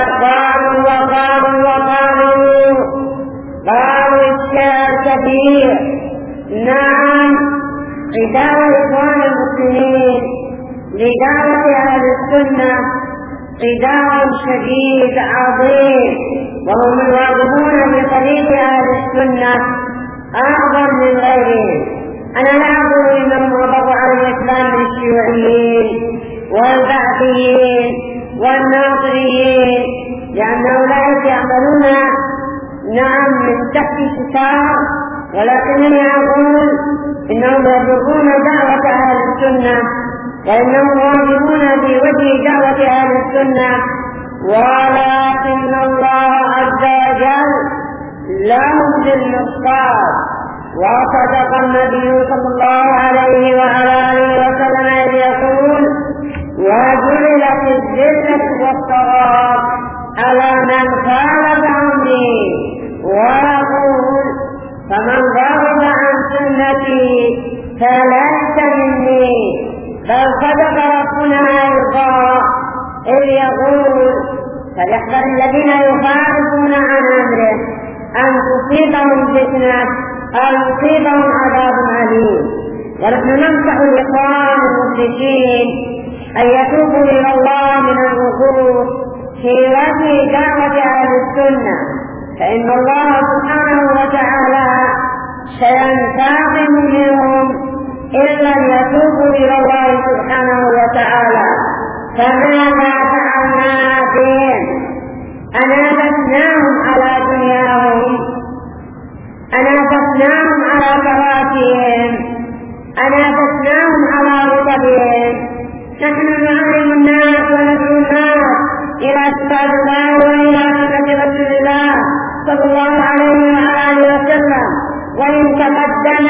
قالوا إشكال كبير. نعم، عداوة إخوان المسلمين لدعوة أهل السنة عداوة شديد عظيم، وهم الواجبون بطريق أهل السنة أعظم من غيرهم. أنا لا أقول إنهم وضعوا على الإسلام من الشيوعيين والبعثيين والناصريين، لأن أولئك يعملون نعم من تحت ستار، ولكنني أقول إنهم يبلغون دعوة أهل السنة، وإنهم واجبون في وجه دعوة أهل السنة، ولكن الله عز وجل لهم بالمقصاد. وصدق النبي صلى الله عليه وعلى آله وسلم إذ يقول: وجعلت الذلة والصغار على من خالف أمري، ويقول: فمن ضرب عن سنتي فليس مني. بل صدق ربنا أيضا إذ يقول: فليحذر الذين يخالفون عن أمره أن تصيبهم فتنة أو يصيبهم عذاب أليم. ونحن ننصح الإخوان المشركين أن يتوبوا إلى الله من الوقوف في وجه دعوة أهل السنة، فإن الله سبحانه وتعالى سينتقم منهم إن لم يتوبوا إلى الله سبحانه وتعالى. فماذا فعلنا بهم؟ أنافسناهم على دنياهم، أنافسناهم على كراسيهم، أنافسناهم على رتبهم. نحن نعلم الناس وندعو الناس إلى كتاب الله وإلى سنة رسول الله صلى الله عليه وآله وسلم، وإن تقدم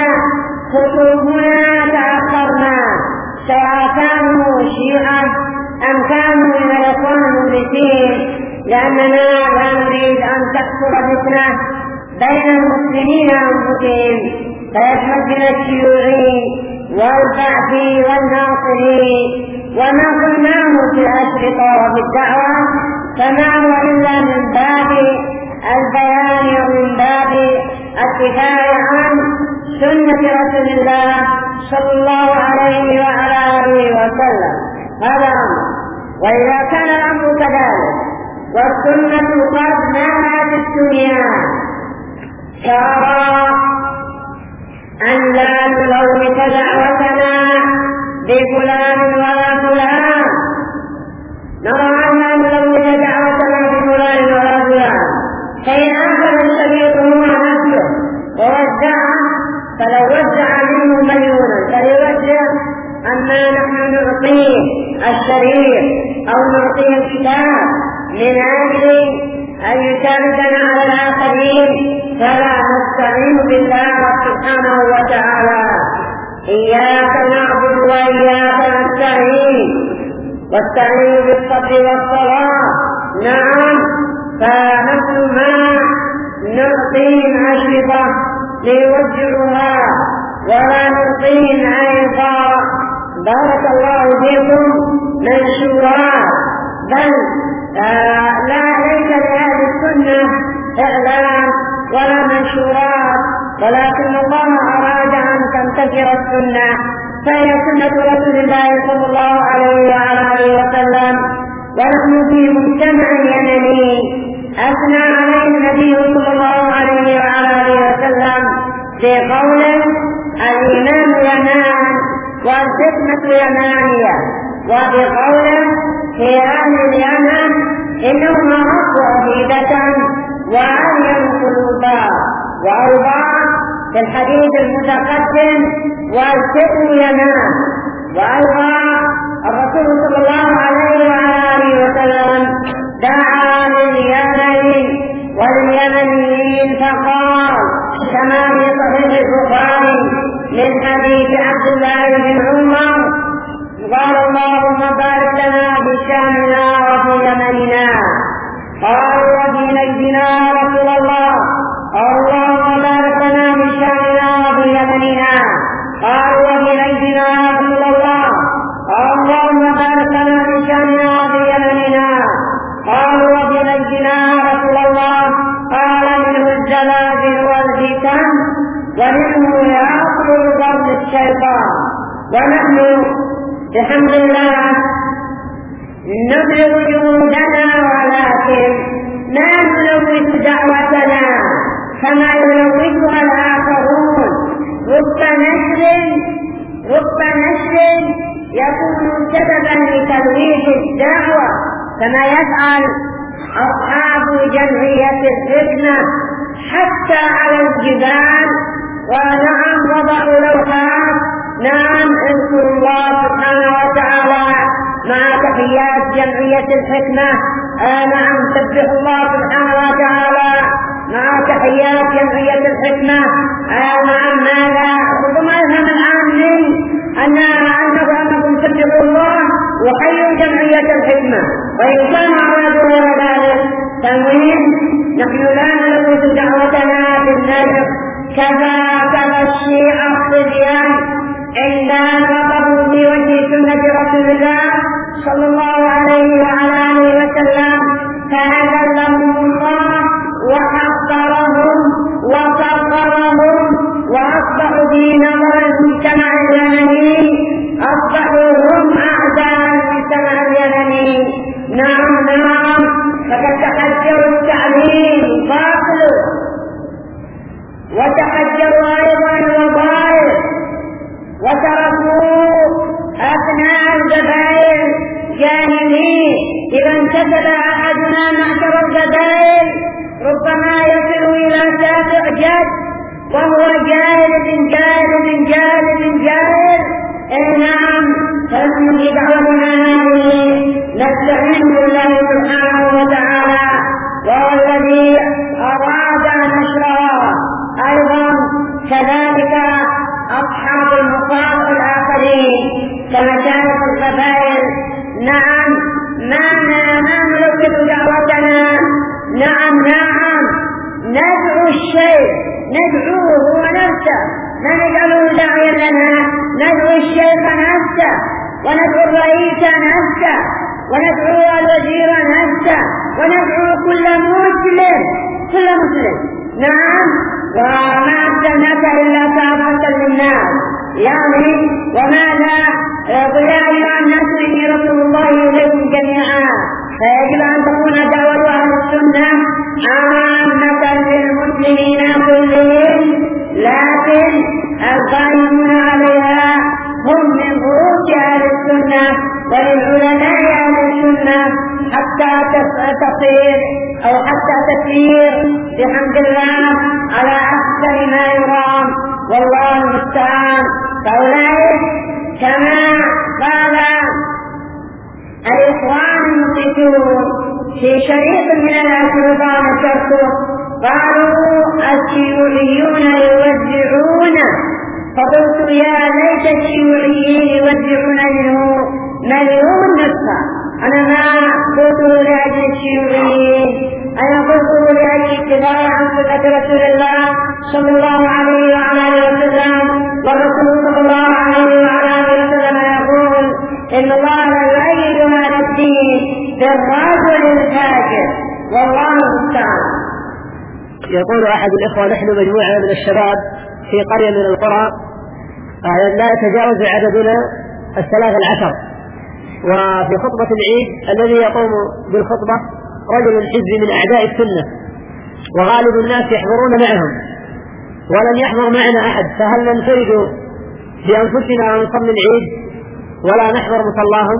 خطوبنا تأخرنا، سواء كانوا شيعا أم كانوا من الإخوان المخلصين، لأننا لا نريد أن تكثر فتنة بين المسلمين أنفسهم فيشمل من الشيوعي والبعثي والناصري. وما قلناه في الأشرطة وفي الدعوة فما هو إلا من باب البيان ومن باب الدفاع عن سنة رسول الله صلى الله عليه وعلى آله وسلم. هذا أمر. وإذا كان الأمر كذلك والسنة قد نهت الدنيا، فأرى أن لا نلوث دعوتنا بفلان ولا فلان، نرى أن لا نلوث دعوتنا بفلان ولا فلان، فإن أخذ الشريط هو نفسه ووزعه فلو وزع منه مليونا فليوزع أما نحن نعطيه الشريط أو نعطيه الكتاب من أجل أن يساعدنا على الآخرين، فلا نستعين بالله سبحانه وتعالى. إياك نعبد وإياك نستعين، واستعينوا بالصبر والصلاة. نعم، فنحن ما نعطيهم أشرطة ليوزعوها ولا نعطيهم أيضا بارك الله فيكم منشورات، بل ليس لأهل السنة إعلان ولا منشورات، ولكن الله أراد أن تنتشر السنة، فهي سنة رسول الله صلى الله عليه وعلى آله وسلم. ونحن في مجتمع يمني أثنى عليه النبي صلى الله عليه وعلى آله وسلم بقوله: الإيمان يمان والفتنة يمانية، وبقوله: في أهل اليمن إنهم أرق عقيدة وألين قلوبا. وأيضا في الحديث المتقدم: والفتن يمان. وأيضا الرسول صلى الله عليه وعلى آله وسلم دعا لليمن واليمنيين فقال كما في صحيح البخاري من حديث عبد الله بن عمر قال: اللهم بارك لنا بشامنا وفي يمننا. قالوا: وفي نجدنا يا رسول الله. اللهم بارك لنا بشامنا وفي يمننا. قالوا: وفي نجدنا يا رسول الله. اللهم بارك لنا بشامنا وفي يمننا. قالوا: وفي نجدنا يا رسول الله. قال: منه الزلازل والفتن ومنه يأكل ضرب الشيطان. ونحن بحمد الله نبلغ جهودنا، ولكن ما نلوث دعوتنا كما يلوثها الآخرون. رب نشر يكون سببا لتلويث الدعوة كما يفعل أصحاب جمعية الفتنة حتى على الجبال. ونعم وضعوا لوحات: نعم اذكروا الله سبحانه وتعالى مع تحيات جمعية الحكمة. نعم سبحوا الله سبحانه وتعالى مع تحيات جمعية الحكمة. نعم ماذا ربما يفهم العامل أنكم سبحوا الله وحيوا جمعية الحكمة، وإن كان أرادوا ذلك. فالمهم نحن لا نلوث دعوتنا بالنجم كما الشيعة الصبيان عندما وقفوا في وجه سنة رسول الله صلى الله عليه وعلى آله وسلم، فأذلهم الله وحقرهم وصغرهم، وأصبحوا في نظر المجتمع اليمني أصبحوا هم أعداء المجتمع اليمني. نعم فقد تحجروا التعليم باطل، وتحجروا أيضا الوظائف، وتركوا أبناء القبائل جاهلين. إذا انتسب أحدنا معشر القبائل ربما يصل إلى سابع جد وهو جاهل من جاهل من جاهل من جاهل. نعم، فنحن في دعوتنا هذه نستعين بالله سبحانه وتعالى، وهو الذي أراد نشرها. أيضا كذلك أصحاب المصالح الآخرين كمشايخ القبائل. نعم ما نلوث دعوتنا. نعم ندعو الشيخ، ندعوه هو نفسه، لا نجعله داعيا لنا. ندعو الشيخ نفسه، وندعو الرئيس نفسه، وندعو الوزير نفسه، وندعو كل مسلم. نعم، وما أرسلناك إلا كافة للناس. يعني وماذا؟ قل يا أيها الناس إني رسول الله إليكم جميعا. فيجب أن تكون دعوة أهل السنة عامة للمسلمين كلهم، لكن القائمون عليها هم من فروع أهل السنة وللعلماء أهل السنة حتى تصير أو حتى تسير بحمد الله على أحسن ما يرام، والله المستعان. فأولئك كما قال الإخوان المسلمون في شريط من الأشرطة نشرته، قالوا الشيوعيون يوزعون. فقلت يا ليت الشيوعيين يوزعون منه 1,000,000 نسخة، أنا ما قلته لأجل الشيوعيين، أنا قلته لأجل اتباع عن سنة رسول الله صلى الله عليه وعلى آله وسلم. والرسول صلى الله عليه وعلى آله وسلم يقول إن الله لا يؤيد هذا الدين بالرجل الفاجر، والله المستعان.
يقول أحد الإخوة: نحن مجموعة من الشباب في قرية من القرى لا يتجاوز عددنا 13، وفي خطبة العيد الذي يقوم بالخطبة رجل حزبي من أعداء السنة، وغالب الناس يحضرون معهم ولم يحضر معنا أحد، فهل ننفرد بأنفسنا ونصلي العيد ولا نحضر مصلاهم؟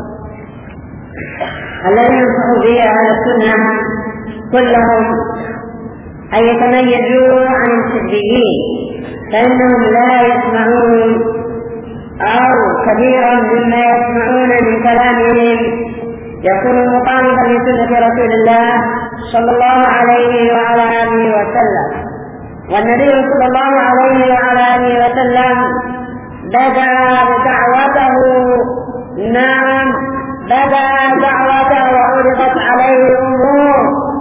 الذي ينصح به أهل السنة كلهم أن يتميزوا عن الحزبيين، فإنهم لا يسمعون أو كثيرا مما يسمعون من كلامهم يكون مخالفا لسنة رسول الله صلى الله عليه وعلى آله وسلم. والنبي صلى الله عليه وعلى آله وسلم بدأ دعوته وعرضت عليه أمور،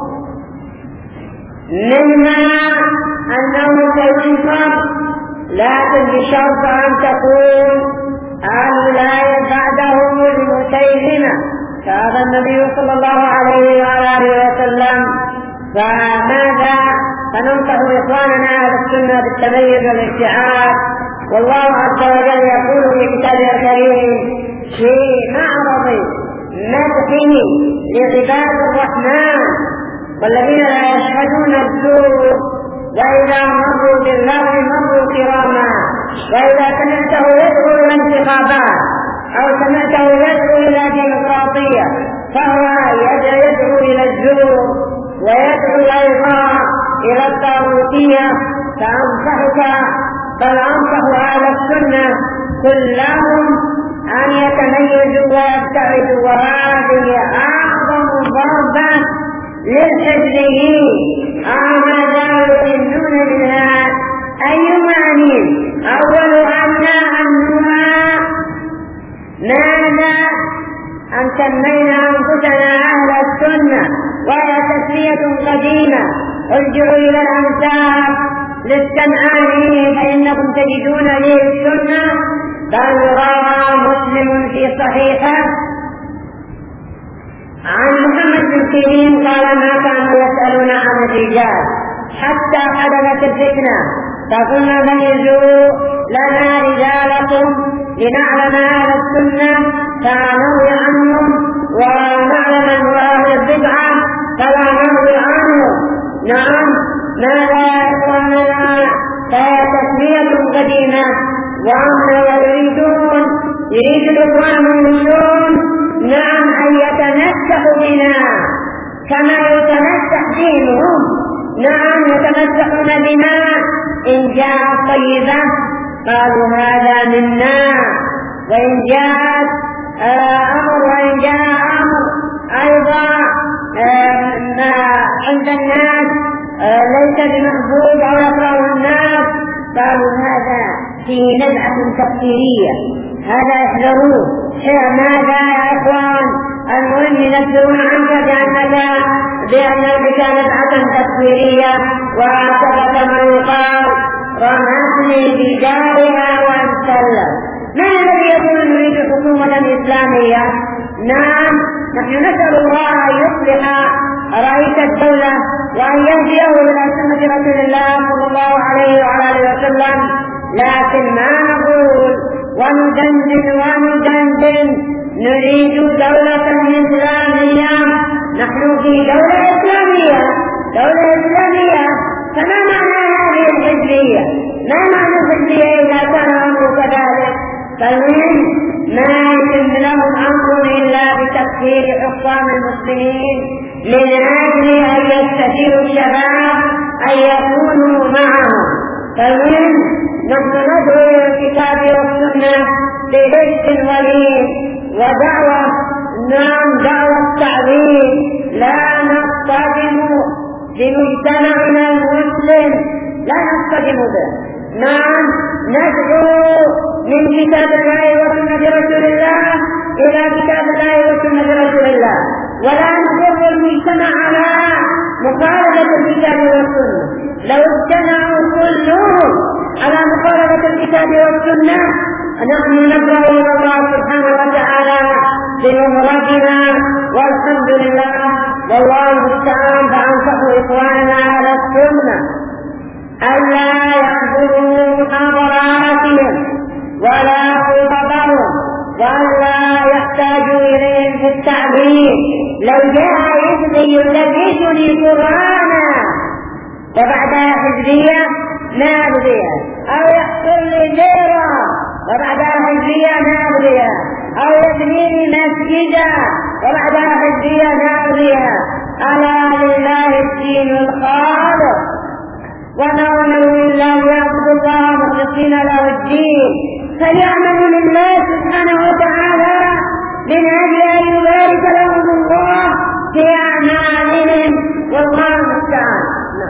منها أنه سينصر، لكن بشرط أن تكون الولاية بعده المسيلمة، فهذا النبي صلى الله عليه وعلى آله وسلم. فماذا فننصح إخواننا أهل السنة بالتميز والابتعاد. والله عز وجل يقول في كتابه الكريم في معرض مدحه لعباد الرحمن: والذين لا يشهدون الزور وإذا مروا باللغو مروا كراما، وإذا سمعته يدعو إلى انتخابات أو سمعته يدعو إلى ديمقراطية فهو يدعو إلى الزور ويدعو أيضا إلى الطاغوتية. فأنصحك بل أنصح أهل السنة كلهم أن يتميزوا ويبتعدوا، وهذه أعظم ضربة للحزبيين. ماذا يظنون منها؟ أي معنى؟ أول أنها ماذا أن سمينا أنفسنا أهل السنة، وهي تسمية قديمة. ارجعوا إلى الأنساب للسمعاني فإنكم تجدون لي السنة، بل روى مسلم في صحيحه عن محمد بن سيرين قال: ما كانوا يسألون عن الرجال حتى حدثت الفتنة، فقلنا ميزوا لنا رجالكم لنعلم أهل السنة فنروي عنهم، ونعلم أن أهل البدعة فلا نروي عنهم. نعم، ماذا يقولنا؟ فهي تسمية قديمة، وهم يريد الإخوان المسلمون نعم أن يتمسحوا بنا كما يتمسح دينهم. نعم، يتمسحون بنا إن جاءت طيبة قالوا هذا منا، وإن جاءت وإن جاء أمر أيضا عند الناس ليس بمحبوب أو يكره الناس قالوا هذا فيه نزعة تكفيرية، هذا احذروه. ماذا يا إخوان؟ المهم ينزلون عنك بأنك نزعة تكفيرية، وهكذا كما يقال رمتني بدارها وانسلم. من الذي يقول نريد حكومة إسلامية؟ نعم، نحن نسأل الله أن يصلح رئيس الدولة وأن يهديه إلى سنة رسول الله صلى الله عليه وعلى آله وسلم، لكن ما نقول وندندن نريد دولة إسلامية. نحن في دولة إسلامية، فما معنى هذه الحزبية؟ ما معنى الحزبية إذا كان الأمر كذلك؟ فالمهم ما يتم لهم أمر إلا بتكفير حكام المسلمين من أجل أن يستفيدوا الشباب أن يكونوا معهم. فالمهم نحن ندعو إلى الكتاب والسنة بحس ولين ودعوة، نعم دعوة تعظيم، لا نصطدم بمجتمعنا المسلم، لا نصطدم به. نعم، ندعو من كتاب الله وسنة رسول الله إلى كتاب الله وسنة رسول الله، ولا نضر المجتمع على مخالفة الكتاب والسنة. لو اجتمعوا كلهم على مخالفة الكتاب والسنة نحن نبرأ إلى الله سبحانه وتعالى بمفردنا، والحمد لله والله المستعان. فأنصح إخواننا على السنة ألا يحضروا محاضراتهم ولا خطبهم، وألا يحتاجوا إليهم في التعليم. لو جاء حزبي يلبسني قرآنا وبعدها حزبية ما أبغيها، أو يحصل لي زيرة وبعدها حزبية ما أبغيها، أو يبني لي مسجدا وبعدها حزبية ما أبغيها. ألا لله الدين الخالص، وما أمروا إلا ليعبدوا الله مخلصين له الدين، فليعملوا لله سبحانه وتعالى من أجل أن يبارك لهم الله في أعمالهم، والله المستعان.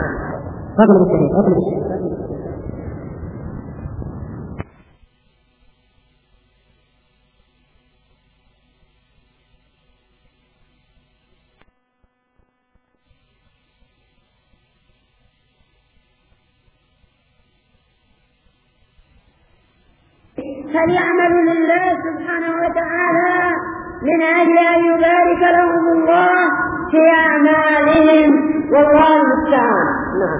فليعملوا لله سبحانه وتعالى من أجل أن يبارك لهم الله في أعمالهم، والله المستعان. نعم.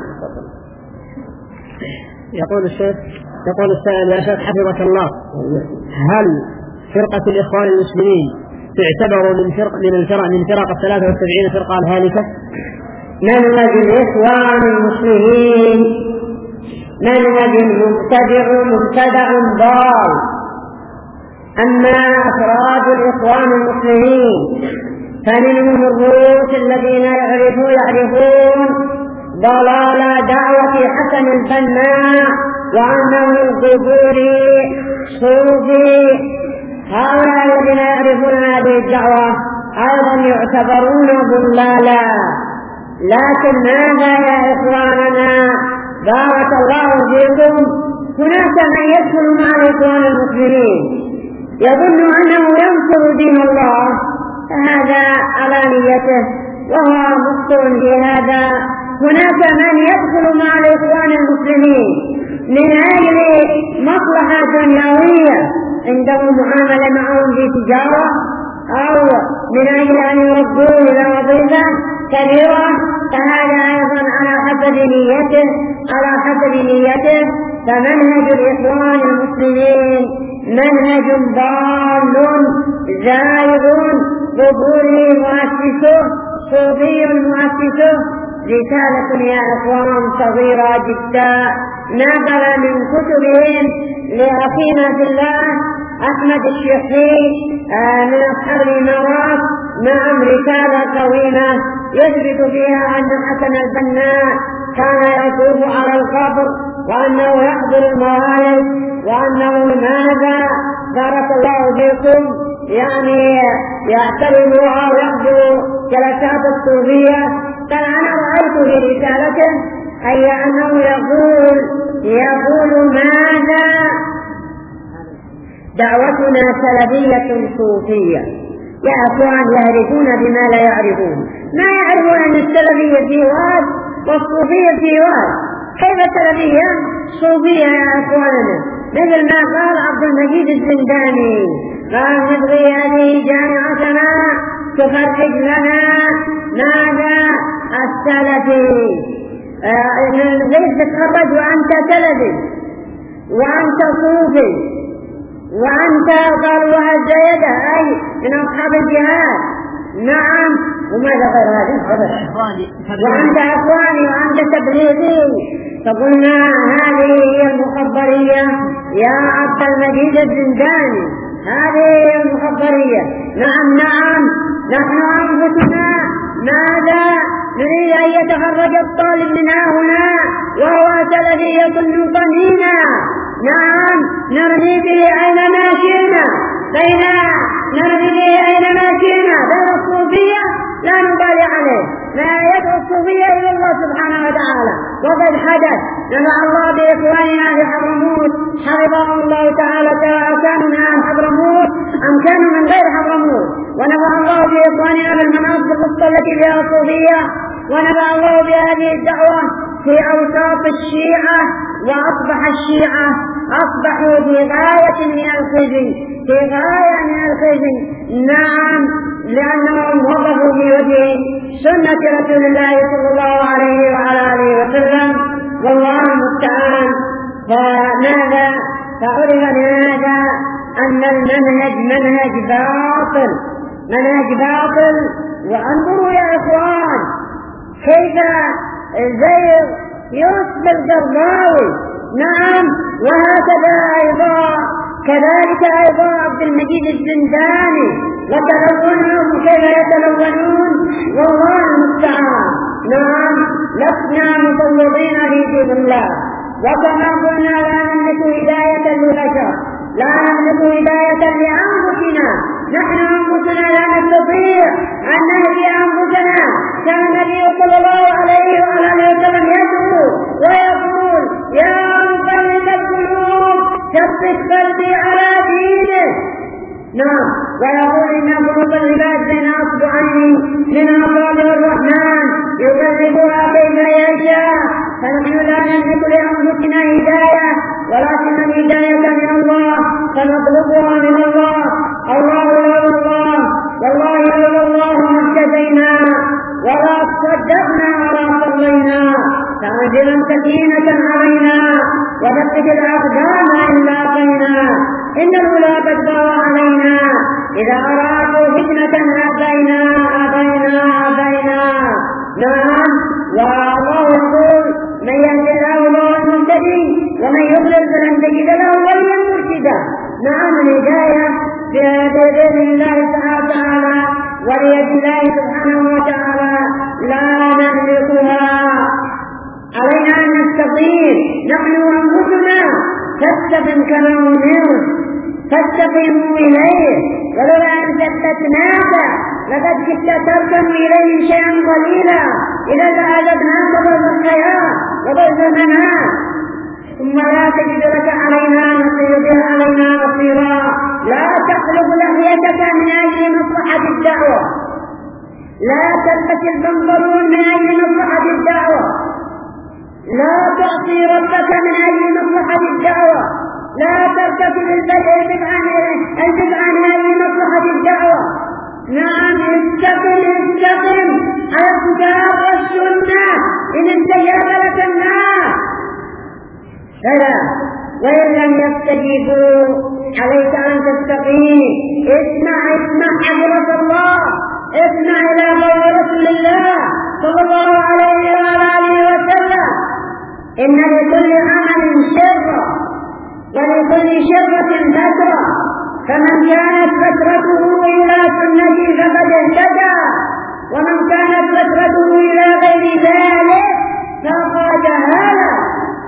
يقول السائل يا شيخ حفظك الله، هل فرقة الإخوان المسلمين تعتبر من فرق 73 فرقة الهالكة؟
منهج الإخوان المسلمين منهج مبتدع ضال. أما أفراد الإخوان المسلمين فمنهم الروس الذين يعرفون ضلال دعوة حسن البنا وأنه القبوري صوفي. هؤلاء الذين يعرفون هذه الدعوة أيضا يعتبرون ضلالا. لكن ماذا يا إخواننا بارك الله فيكم، هناك من يدخل مع الإخوان المسلمين يظن أنه ينصر دين الله، فهذا على نيته وهو مخطئ في هذا. هناك من يدخل مع الإخوان المسلمين من أجل مصلحة دنيوية، عندهم معاملة معهم في تجارة، أو من أجل أن يردوه إلى وظيفة كبيرة، فهذا أيضا على حسب نيته. فمنهج الإخوان المسلمين منهج ضال زائغ قبوري مؤسسه صوفي مؤسسه. رسالة يا إخوان صغيرة جدا نقل من كتبهم لأخينا في الله أحمد الشيخي من أصحاب الإمارات، نعم، رسالة طويلة يثبت فيها أن حسن البنا كان يطوف على القبر، وأنه يحضر الموالد، وأنه ماذا بارك الله فيكم يعني يعترض أو يحضر جلسات الصوفية. فأنا رأيت في رسالته أي أنه يقول ماذا دعوتنا سلفية صوفية. يا أخوان يهرفون بما لا يعرفون، ما يعرفون أن السلفية في واد والصوفية في واد. كيف السلفية صوفية يا أخواننا؟ مثل ما قال عبد المجيد الزنداني، قال نبغي هذه جامعتنا تخرج لنا ماذا السلفي. ليش تتخرج وأنت سلفي وأنت صوفي وأنت قالوا هالزيادة أي من أصحاب الجهاد؟ نعم، وماذا غير هذا؟ وأنت أخواني وأنت تبليغي. فقلنا هذه هي المخبرية يا عبد المجيد الزنداني، هذه هي المخبرية. نعم نحن أنفسنا ماذا نريد أن يتخرج الطالب منا هنا وهو سلفية نطنينا، نعم نرمي به أينما شئنا، فإذا نرمي به أينما شئنا غير الصوفية لا نبالي عليه، لا يدعو الصوفية إلى الله سبحانه وتعالى. وقد حدث. نفع الله بإخواننا في حضرموت حفظهم الله تعالى، سواء كانوا من أهل حضرموت أم كانوا من غير حضرموت. ونفع الله بإخواننا بالمناصب الخاصة التي فيها الصوفية، ونفع الله بهذه الدعوة في أوساط الشيعة. وأصبح الشيعة أصبحوا في غاية من الخزي، في غاية من الخزي. نعم، لأنهم وقفوا في وجه سنة رسول الله صلى الله عليه وعلى آله وسلم، والله المستعان. فماذا فعرف بهذا أن المنهج منهج باطل، منهج باطل. وانظروا يا إخوان كيف زيغ يوسف القرضاوي، نعم، وهكذا أيضا كذلك أيضا عبد المجيد الزنداني، وتلونهم كيف يتلونون، والله المستعان. نعم، لسنا مفوضين في دين الله، وكما قلنا لا نملك هداية للبشر، لا نملك هداية لأنفسنا. نحن أنفسنا لا نستطيع أن نهدي أنفسنا. كان النبي صلى الله عليه وآله وسلم يدعو ويقول يا مقلب القلوب ثبت قلبي على دينك. نعم، ويقول إن قلوب العباد بين أصبعين من أصابع الرحمن يقلبها كيف يشاء. فنحن لا نملك لأنفسنا هداية، ولكن الهداية من الله، فنطلبها من الله. الله لولا الله، والله لولا الله ما اهتدينا ولا تصدقنا ولا صلينا. فأنزل سكينة علينا وثبت الأقدام إن لاقينا. إن الأولى قد بغى علينا، إذا أرادوا فتنة أبينا أبينا أبينا. نعم، والله يقول من يهد الله فهو المهتدي ومن يضلل فلن تجد له وليا مرشدا. نعم، الهداية بيد الله تعالى وليد الله سبحانه وتعالى، لا نملكها. علينا أن نستقيم نحن وأنفسنا، فاستقم كما أمرت، فاستقيموا إليه. ولولا أن ثبتناك لقد كنت تركن إليه شيئا قليلا، إذا لأذقناك ضرب الحياة وضرب الممات، ثم لا تجد لك علينا نصيرا. لا تخلق لحيتك من أجل مصلحة الدعوة، لا تلبس البنطلون من أجل مصلحة الدعوة، لا تعصي ربك من أجل مصلحة الدعوة، لا ترتكب البدع عن أجل مصلحة الدعوة. نعم، استقم على الكتاب والسنة إن استجاب لك الناس. فلا، وإن لم يستجيبوا عليك أن تستقيم. اسمع حضرة الله، اسمع إلى قول رسول الله صلى الله عليه وآله وسلم: إن لكل عمل شرة ولكل شرة فترة، فمن كانت فترته إلى سنتي فقد اهتدى، ومن كانت فترته إلى غير ذلك فقد هلك.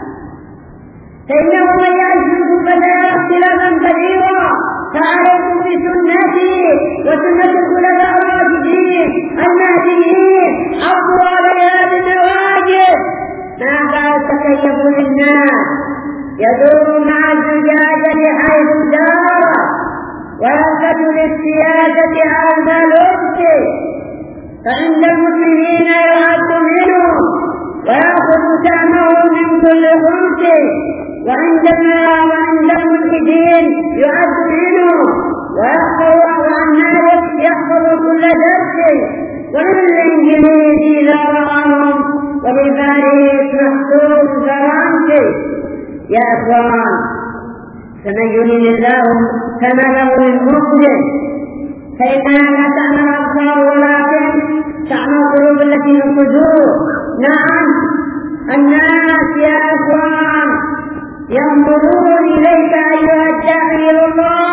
فإنه من يعش منكم فسيرى اختلافا كثيرا، فعليكم بسنتي وسنة الخلفاء الراشدين المهديين، عضوا عليها بالنواجذ. ما بعد تكيفوا للناس، يدور مع الزجاجة حيث دار، ويلفت للسياسة على الوقت، فعند المسلمين يعد منهم ويأخذ سهمه من كل خمس، وعند الملحدين يعد منهم ويحفظ عن مالك يحفظ كل درس، ومن الإنجليزي لا رآهم وبالباريس محسوب فرنسي. يا أخوان، فمن يريد الله فما له من مخرج، فإنها لا تعمل الأبصار ولكن تعمل القلوب التي في الصدور. نعم، الناس يا أخوان ينظرون إليك أيها الداعي إلى الله،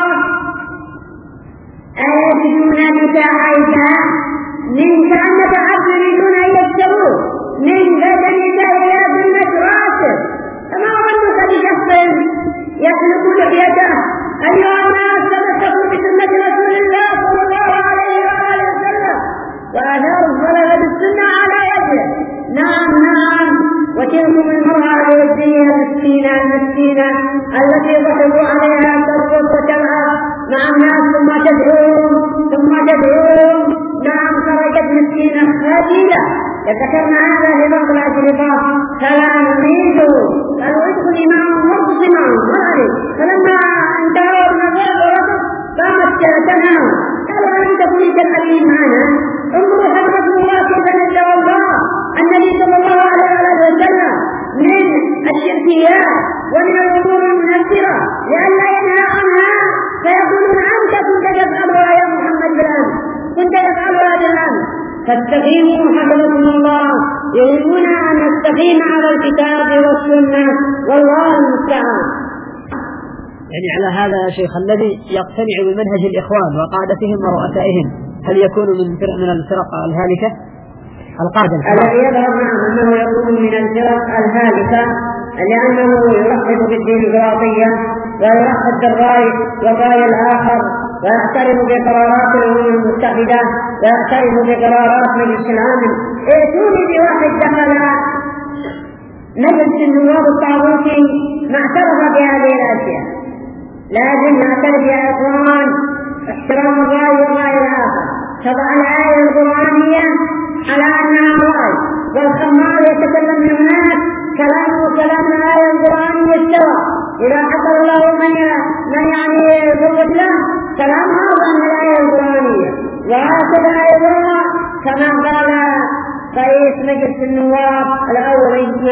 أيجدون بك عيبا منك أنك عبد يريدون أن يشتروك من بدنك إلى ذمة راسك، فما ظنك بشخص يخلق لحيته؟ أيها الناس، تمسكوا بسنة رسول الله صلى الله عليه وآله وسلم وآثار الصلاة بالسنة على يده. نعم، وتلك المسكينة التي ضحكوا عليها ترقص وتلعب مع الناس ثم تدعوهم نعم خرجت مسكينة خجيلة. ذكرنا هذا في بعض الأشرطة فلا نريد قالوا ادخلي معهم وارقصي معهم فلما انتهوا من الرقص قامت تنهى قالوا ألم تكوني تلعبين معنا انظروا حضرة الله كيف نجى الله النبي صلى الله عليه وسلم من الشركيات ومن الأمور المنفرة لئلا ينهى عنها فيقولون أنت كنت تفعلها يا محمد بالأمس كنت تفعلها بالأمس فاستقيموا حفظكم الله. يريدون أن نستقيم على الكتاب والسنة والله المستعان.
يعني على هذا يا شيخ الذي يقتنع بمنهج الإخوان وقادتهم ورؤسائهم هل يكون من الفرق الهالكة القادة؟
الذي يظهر معه أنه يكون من الفرق الهالكة لأنه يرحب بالديمقراطية ويرحب بالرأي والرأي الآخر ويعترف بقرارات الأمم المتحدة ويعترف بقرارات مجلس الأمن. ائتوني بواحد دخل مجلس النواب الطاغوتي ما اعترف بهذه الأشياء. لازم نعترف يا إخوان احترام الرأي والرأي الآخر. تضع الآية القرآنية على أنها رأي والخمار يتكلم من الناس كلامه كلام الآية القرآنية سوا. إذا حصل الله من يعني ضبط له كلام هذا من الآية القرآنية. وهكذا أيضا كما قال رئيس مجلس النواب الأول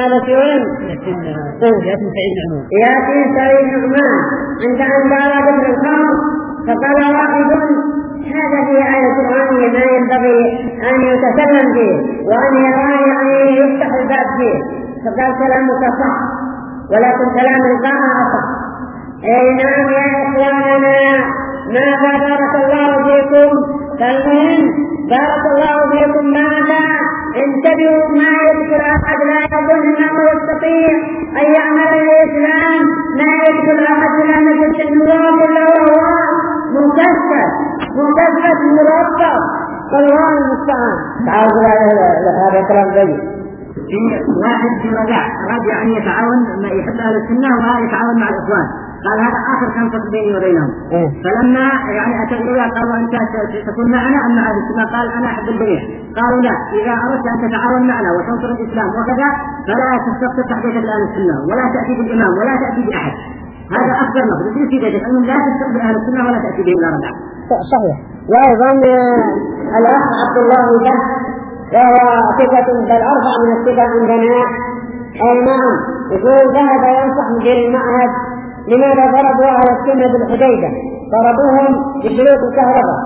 ياسين سعيد نعمان عند أن قال ذكر الخمر فقال واحد هذا في آية قرآنية ما ينبغي أن يتكلم به وأن يرى يعني يفتح الباب به. فقال كلامك صح ولكن كلام القاء صح. أي نعم يا إخواننا ماذا بارك الله فيكم فالمهم بارك الله فيكم ماذا انتبهوا ما يذكر أحد لا يظن أنه يستطيع أن يعمل الإسلام ما يذكر أحد لا مجلس النواب إلا وهو مكثف مرتب والله المستعان. تعالوا هذا كلام جيد.
في واحد في رجاء أراد أن يتعاون ما يحب أهل السنة وما يتعاون مع الإخوان قال هذا آخر كنفق بيني وبينهم. فلما يعني أتى إليه قالوا أنت تكون معنا أم مع أهل السنة؟ قال أنا أحب الجميع. قالوا لا إذا أردت أن تتعاون معنا وتنصر الإسلام وكذا فلا تستطيع تحديث أهل السنة ولا تأتي بالإمام ولا تأتي بأحد. هذا أكبر نقد في ذلك أنهم لا تستقبل أهل السنة ولا تأتي بهم إلى رجع.
صحيح. وأيضا الأخ عبد الله ده وهو ثقة بل أرفع من الثقة عندنا. أي نعم يقول ذهب ينصح مدير المعهد لماذا ضربوا على السنة بالحديدة ضربوهم بشروط الكهرباء.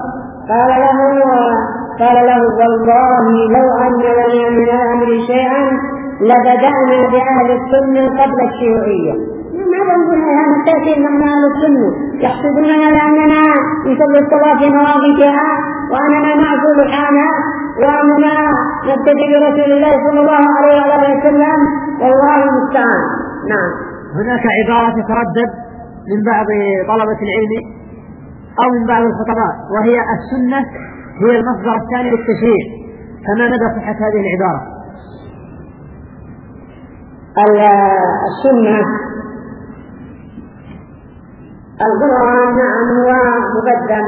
قال له والله لو أن لنا من الأمر شيئا لبدأنا بأهل السنة قبل الشيوعية. ماذا نقول هذا التأثير من أهل السنة يحسبوننا لأننا نصلي الصلاة في مواقفها وأننا نعزل حالها وأننا نبتدي برسول الله صلى الله عليه وسلم والله المستعان. نعم.
هناك عبارة تتردد من بعض طلبة العلم أو من بعض الخطباء وهي السنة هي المصدر الثاني للتشريع فما مدى صحة هذه العبارة؟
السنة القرآن نعم هو مقدم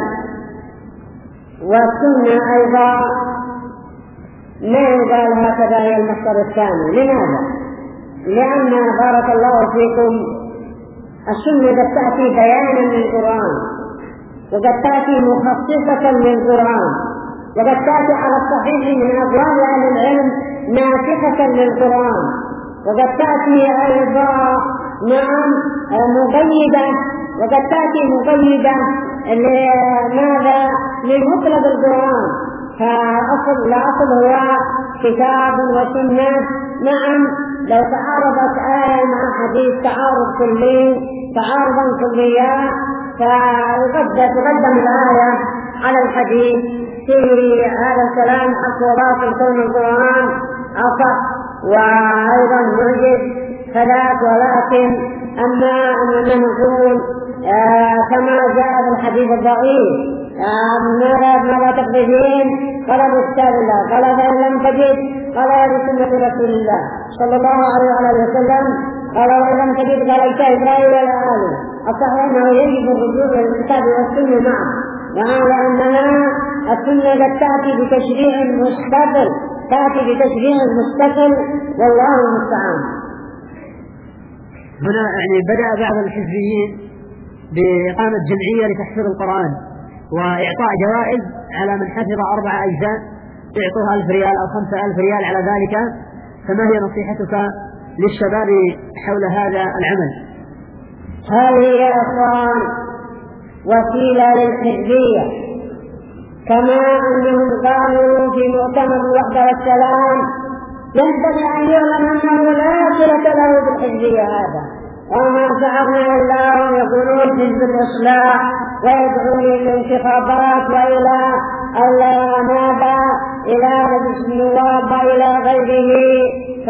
والسنة أيضا لا يقال هكذا هي المصدر الثاني. لماذا؟ لأن بارك الله فيكم السنة قد تأتي بيانا للقرآن وقد تأتي مخصصة للقرآن وقد تأتي على الصحيح من أقوال أهل العلم ناسخة للقرآن وقد تأتي أيضا نعم مقيدة وقد تأتي مقيدة لماذا؟ لمطلب القرآن. فالأصل هو كتاب وسنة. نعم لو تعارضت آية مع حديث تعارضا كليا فتقدم الآية على الحديث في هذا الكلام حق وباطل كون القرآن أصح وأيضا معجز فذاك. ولكن أما أننا نقول كما جاء في الحديث الضعيف ماذا تقبلين؟ قال بكتاب الله. قال فإن لم تجد قال بسنة رسول الله صلى الله عليه وسلم. قال وإذا تجد على إسرائيل ولا آله الصحيح أنه يجب الرجوع إلى الكتاب والسنة معه، وهذا أنها السنة قد تأتي بتشريع مستقل والله المستعان.
هنا يعني بدأ بعض الحزبيين بإقامة جمعية لتحفيظ القرآن وإعطاء جوائز على من حفظ 4 أجزاء، يعطوها 1000 ريال أو 5000 ريال على ذلك. فما هي نصيحتك للشباب حول هذا العمل؟
هذه يا أخوان وسيلة للحزبية، كما أنهم قالوا في مؤتمر الوحدة والسلام ينبغي أن يعلم أنه لا صلة له بالحزبية هذا، وما شعرنا إلا هم يقولون حزب الإصلاح ويدعون للانتخابات وإلى ماذا إلى مجلس النواب وإلى غيره.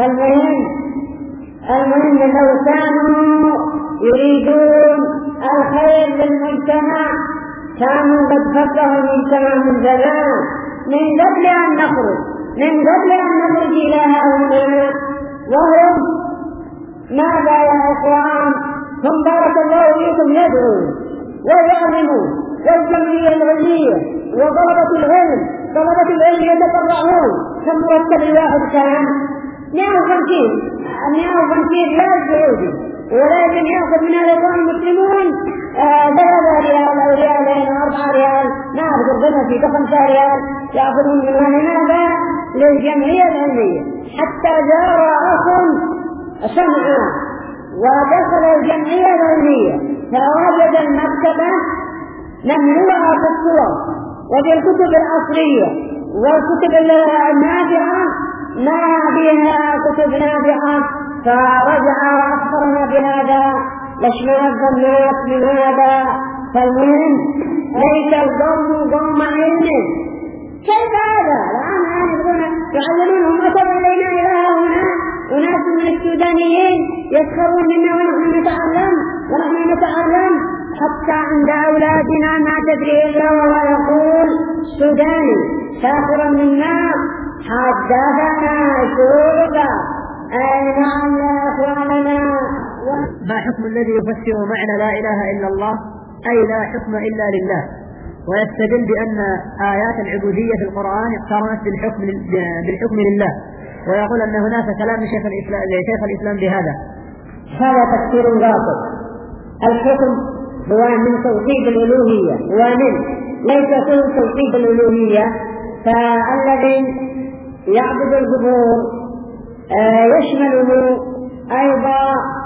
فالمهم لو كانوا يريدون الخير للمجتمع كانوا قد فكروا المجتمع من زمان، من قبل أن نخرج إلى هؤلاء. وهم ماذا يا إخوان؟ هم بارك الله فيكم يدعون ويعلمون، والجمعية العلمية وطلبة العلم يتطلعون. كم مرتب الواحد كان 150 ريال سعودي، ولكن يأخذ من الإخوان المسلمون 3 ريال أو ريالين أو 4 ريال، ما أخذ في 5 ريال يأخذون منها. لماذا؟ للجمعية العلمية. حتى جار أخ سمعا ودخل الجمعية العلمية فوجد المكتبة مملوءة بالصور وبالكتب العصرية والكتب النافعة، ما بها كتب نافعة، فرجع وأخبرنا بهذا لاشمئز الناس من هذا. فالمهم ليس القوم قوم علم. كيف هذا؟ الآن يعلمونهم أتوا إلينا إلى هنا وناس من السودانيين يسخرون منا ونحن نتعلم حتى عند أولادنا ما تدري إلا وهو يقول سوداني ساخرا منا حدثنا شوقا. نعم يا أخواننا.
ما حكم الذي يفسر معنى لا إله إلا الله أي لا حكم إلا لله، ويستدل بأن آيات العبودية في القرآن اقترنت بالحكم لله، ويقول أن هناك كلام شيخ الإسلام بهذا؟
هذا تفسير باطل. الحكم هو من توحيد الألوهية، ليس كل توحيد الألوهية. فالذي يعبد القبور يشمله أيضا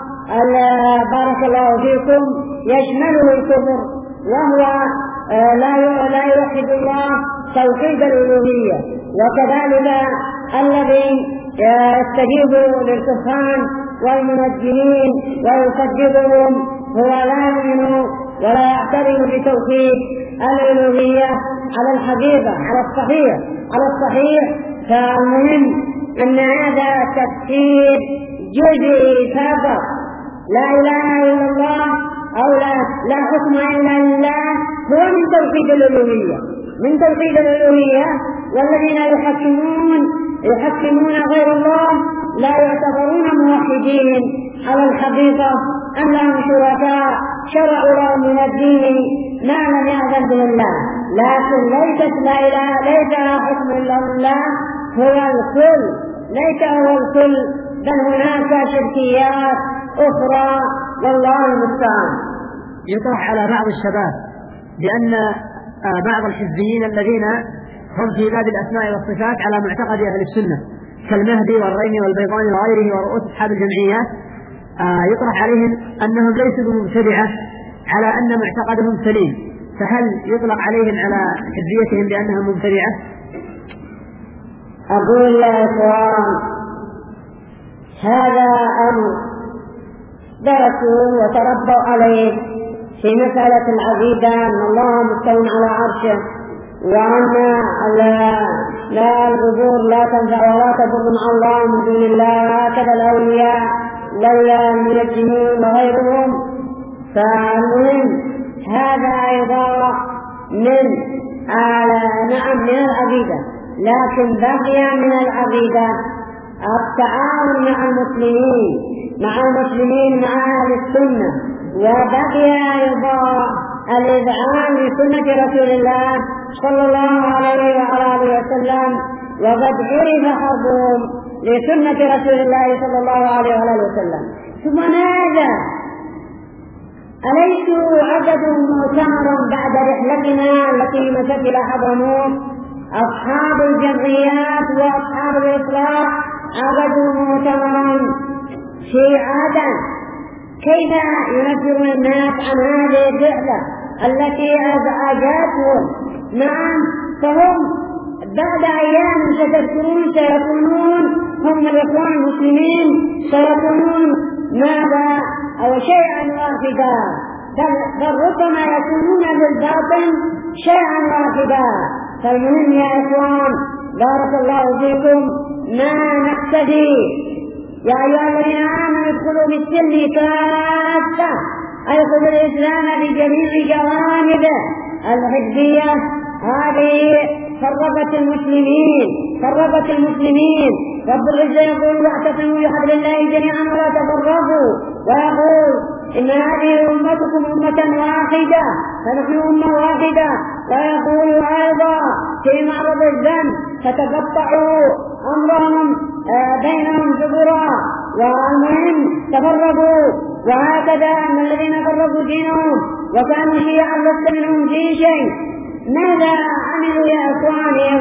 بارك الله فيكم يشمله الكفر، وهو لا يوحد الله توحيد الألوهية. وكذلك الذي يستجيب للكفار والمنجمين ويصدقهم هو لا يؤمن ولا يعترف بتوحيد الألوهية على الحقيقة على الصحيح. فالمهم أن هذا تفسير جزئي فقط. لا إله إلا الله أو لا حكم إلا لله هو من توحيد الألوهية. والذين يحكمون غير الله لا يعتبرون موحدين على الحقيقة، أم لهم شركاء شرعوا لهم من الدين ما لم يأذن به الله. لكن ليست لا إله ليس حكم إلا الله هو الكل، ليس هو الكل، بل هناك شركيات أخرى والله المستعان.
يطرح على بعض الشباب بأن بعض الحزبيين الذين هم في باب الأسماء والصفات على معتقد أهل السنة كالمهدي والريمي والبيضاني وغيره ورؤوس أصحاب الجمعيات، يطرح عليهم أنهم ليسوا بمبتدعة على أن معتقدهم سليم، فهل يطلق عليهم على حزبيتهم بأنهم مبتدعة؟
أقول يا إخوان هذا أمر درسوا وتربوا عليه في مسألة العقيدة، أن الله مستوٍ على عرشه، وأن لا القبور لا تنفع ولا تضر مع الله من دون الله، هكذا الأولياء لولا المنجمين وغيرهم. فالمهم هذا أيضا من العقيدة، لكن بقي من العقيدة التعاون مع المسلمين مع أهل السنة، وبقي أيضا الإذعان لسنة رسول الله صلى الله عليه وعلى آله وسلم، وقد عرف حظهم لسنة رسول الله صلى الله عليه وعلى آله وسلم. ثم ماذا؟ أليسوا عقدوا مؤتمرا بعد رحلتنا التي مشت إلى حضرموت؟ أصحاب الجمعيات وأصحاب الإصلاح عقدوا مؤتمرا في عدن. كيف ينبهون الناس عن هذه الرحلة التي أزعجتهم؟ نعم، فهم بعد أيام ستذكرون سيكونون هم الإخوان المسلمين سيكونون ماذا أو شيئا واحدا، بل ربما يكونون بالباطن شيئا واحدا. فالمهم يا إخوان بارك الله فيكم ما نقتدي يا أيها الذين آمنوا ادخلوا بالسلم كافة، أي خذوا الإسلام بجميع جوانبه. الحزبية هذه فرقت المسلمين. رب العزة يقول واعتصموا بحبل الله جميعا ولا تفرقوا، ويقول إن هذه أمتكم أمة واحدة فنحن أمة واحدة. ويقول أيضا في معرض الذنب فتقطعوا أمرهم بينهم زبرا، والمهم تفرقوا. وهكذا أن الذين فرقوا دينهم وكانوا شيعا لست منهم في شيء. ماذا عملوا يا إخواني؟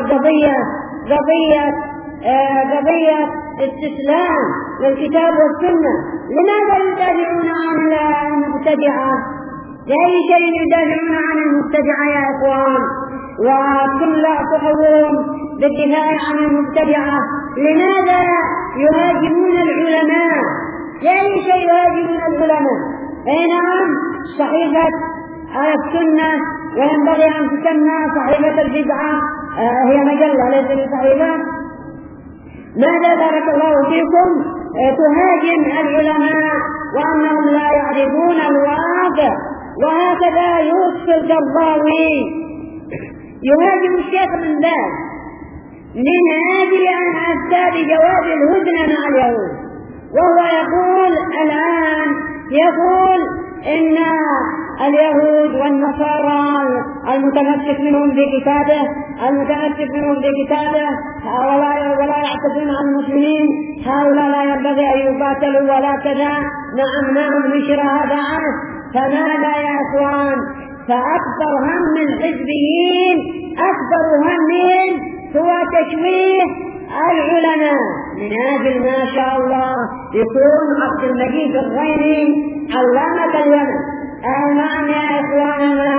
قضية استسلام للكتاب والسنة. لماذا يدافعون عن المبتدعة؟ لأي شيء يدافعون عن المبتدعة يا إخوان؟ وكل تحوهم بالدفاع عن المبتدعة. لماذا يهاجمون العلماء؟ لأي شيء يهاجمون العلماء؟ أي نعم، صحيفة السنة وينبغي أن تسمى صحيفة البدعة، هي مجلة ليست صحيفة. ماذا بارك الله فيكم تهاجم العلماء وأنهم لا يعرفون الواقع؟ وهكذا يوسف القرضاوي يهاجم الشيخ بن باز من أجل أن أفتى بجواز الهدنة مع اليهود، وهو يقول إن اليهود والنصارى المتمسك منهم بكتابه ولا يعتدون على المسلمين، هؤلاء لا ينبغي أن يقاتلوا ولا كذا. نعم نشر هذا عنه. فماذا يا إخوان؟ فأكبر هم الحزبيين هو تشويه العلماء من أجل ما شاء الله يكون عبد المجيد الغيري علامة اليمن. نعم يا إخواننا.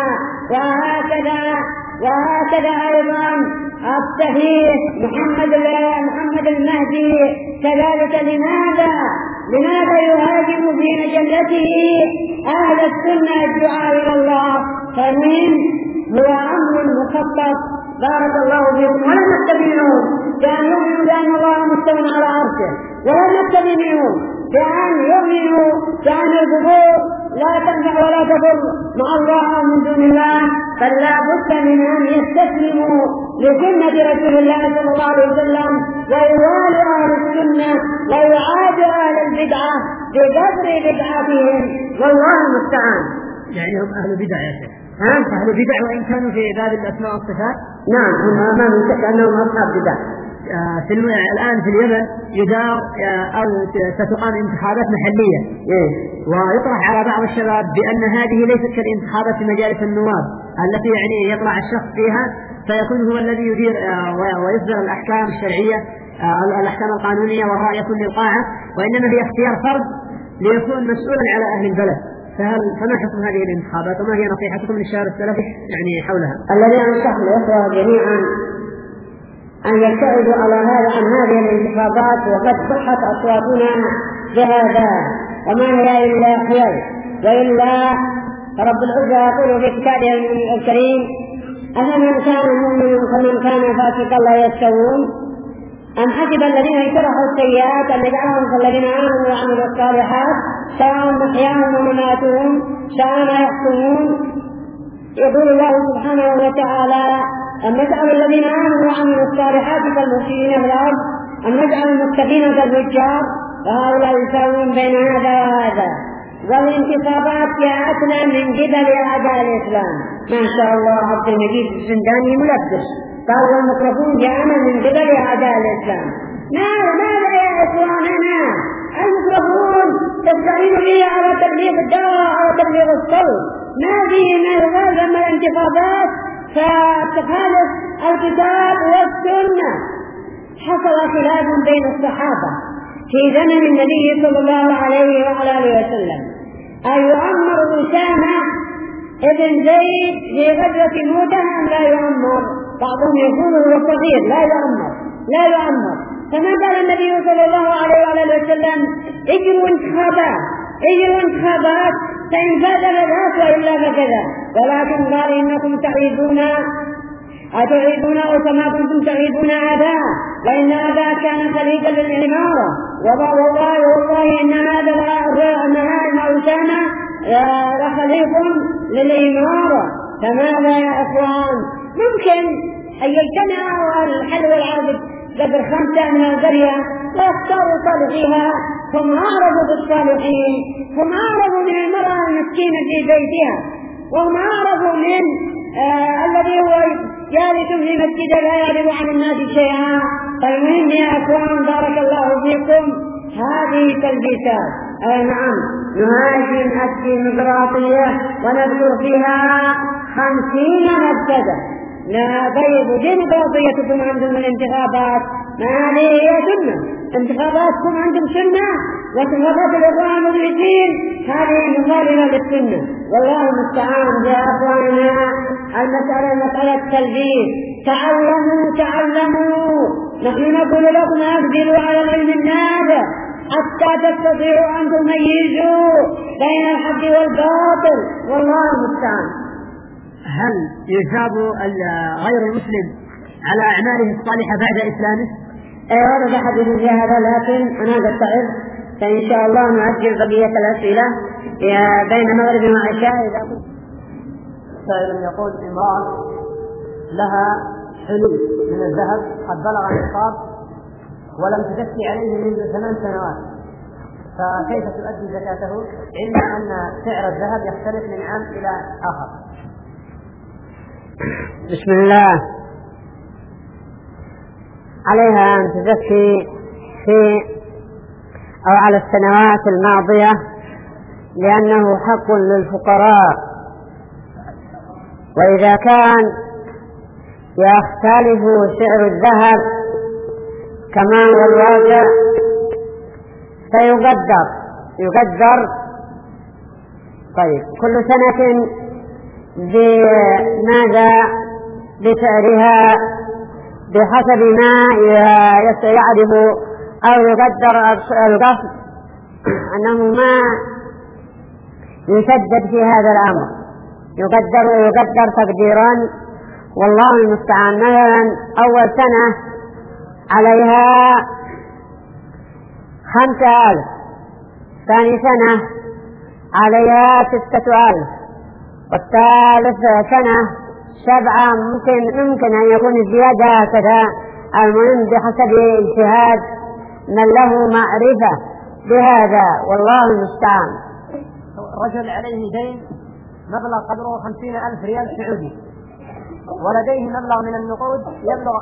وهكذا أيضا الصحيح محمد المهدي كذلك. لماذا يهاجم في مجلته أهل السنة الدعاء إلى الله؟ فمن هو أمر مخطط بارك الله فيكم. ولا نكتفي منهم بأن يؤمنوا بأن الله مستوى على عرشه، ولا نكتفي منهم بأن يؤمنوا بأن القبور لا تنفع ولا تضر مع الله من دون الله، بل لا بد من أن يستسلموا لسنة رسول الله صلى الله عليه وسلم ويوالوا أهل السنة ويعادوا أهل البدعة بقدر بدعتهم، والله المستعان.
يعني هم أهل بدع يا شيخ؟ أهل بدع وإن كانوا في باب الأسماء والصفات؟
نعم، هم ما من شك أنهم أصحاب بدع.
الآن في اليمن يدار أو ستقام انتخابات محلية، ويطرح على بعض الشباب بأن هذه ليست كالانتخابات في مجالس النواب التي يعني يطلع الشخص فيها فيكون هو الذي يدير ويصدر الأحكام الشرعية الأحكام القانونية والرأي يكون للقاعة، وإنما هي اختيار فرد ليكون مسؤولا على أهل البلد. فما حكم هذه الانتخابات وما هي نصيحتكم للشباب السلفي يعني حولها؟
الذي أنصح الإخوة جميعا أن يبتعدوا عن هذه الانتخابات، وقد صحت أصواتنا بهذا وما هي إلا خيال. وإلا رب العزة يقول في كتابه الكريم: أفمن كان مؤمنا كمن كان فاسقا لا يستوون، أم حسب الذين اجترحوا السيئات أن نجعلهم كالذين آمنوا وعملوا الصالحات سواء محياهم ومماتهم ساء ما يحكمون. يقول الله سبحانه وتعالى: أم نجعل الذين آمنوا وعملوا الصالحات كالمفسدين في الأرض أم نجعل المتقين كالفجار؟ فهؤلاء يساوون بين هذا وهذا. والانتخابات جاءتنا من قبل أعداء الإسلام. ما شاء الله عبد المجيد الزنداني ملبس قال والميكروفون جاءنا من قبل أعداء الإسلام. ماذا يا إخواننا؟ الميكروفون تستعين به على تبليغ الدعوة أو تبليغ الصوت، ما فيه ما يلزم الانتخابات فتخالف الكتاب والسنة. حصل خلاف بين الصحابة في زمن النبي صلى الله عليه وآله وسلم أيعمر أسامة ابن زيد في غزوة مؤتة أم لا يعمر؟ بعضهم يقول هو صغير لا يعمر. فما قال النبي صلى الله عليه وآله وسلم اجروا انتخابات فإن فاز فذاك وإلا فكذا، ولكن قال إنكم تعيدون كما كنتم تعيدون آباء، وإن آباء كان خليقا للإمارة، والله إن هذا أسامة لخليق للإمارة. فماذا يا إخوان؟ ممكن أن يجتمع الحل والعقد قدر 5 من القرية ويختاروا صالحيها، هم أعرضوا بالصالحين، هم أعرضوا من المرأة المسكينة في بيتها، وهم أعرضوا من الذي هو جالس في مسجد لا يعرف عن الناس شيئا. فالمهم يا أخوان بارك الله فيكم هذه تلبيسات. نعم نهاجم الديمقراطية ونذكر فيها 50 مبتدأ. لا طيب ديمقراطيتكم عندهم الانتخابات ما هذه هي سنة، انتخاباتكم عندهم سنة، وانتخابات الإخوان المدرسين هذه مخالفة للسنة. والله المستعان يا أخواننا. المسألة مسألة تلبيس. تعلموا نحن نقول لكم أقبلوا على العلم النافع حتى تستطيعوا أن تميزوا بين الحق والباطل. والله المستعان.
هل يثاب غير المسلم على أعماله الصالحة بعد إسلامه؟
ورد حديث في هذا، لكن أنا أستعد فإن شاء الله نؤجل بقية الأسئلة بين مغرب وعشاء.
سائل يقول امرأة لها حلول من الذهب قد بلغ النصاب ولم تزكي عليه منذ 8 سنوات، فكيف تؤدي زكاته علما أن سعر الذهب يختلف من عام إلى آخر؟
بسم الله. عليها أن تزكي في أو على السنوات الماضية لأنه حق للفقراء، وإذا كان يختلف سعر الذهب كما هو الواقع فيقدر طيب كل سنة بماذا بسعرها بحسب ما يعرف، أو يقدر القصد أنه ما يشدد في هذا الأمر، يقدر تقديرا. والله المستعان. مثلا أول سنة عليها 5,000، ثاني سنة عليها 6,000، والثالث سنة 7. ممكن أن يكون الزيادة هكذا. المهم بحسب اجتهاد من له معرفة بهذا. والله المستعان.
رجل عليه دين مبلغ قدره 50,000 ريال سعودي، ولديه مبلغ من النقود يبلغ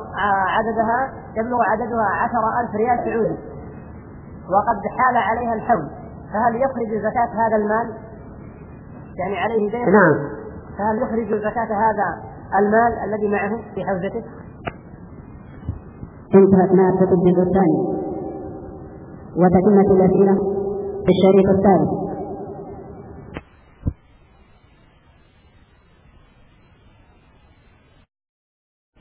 عددها 10,000 ريال سعودي، وقد حال عليها الحول، فهل يخرج زكاة هذا المال؟ يعني عليه دين.
نعم.
فهل يخرج زكاة هذا المال الذي معه في حوزته؟
انتهت مادة الجزء الثاني، وتتمة الأسئلة في الشريط الثالث.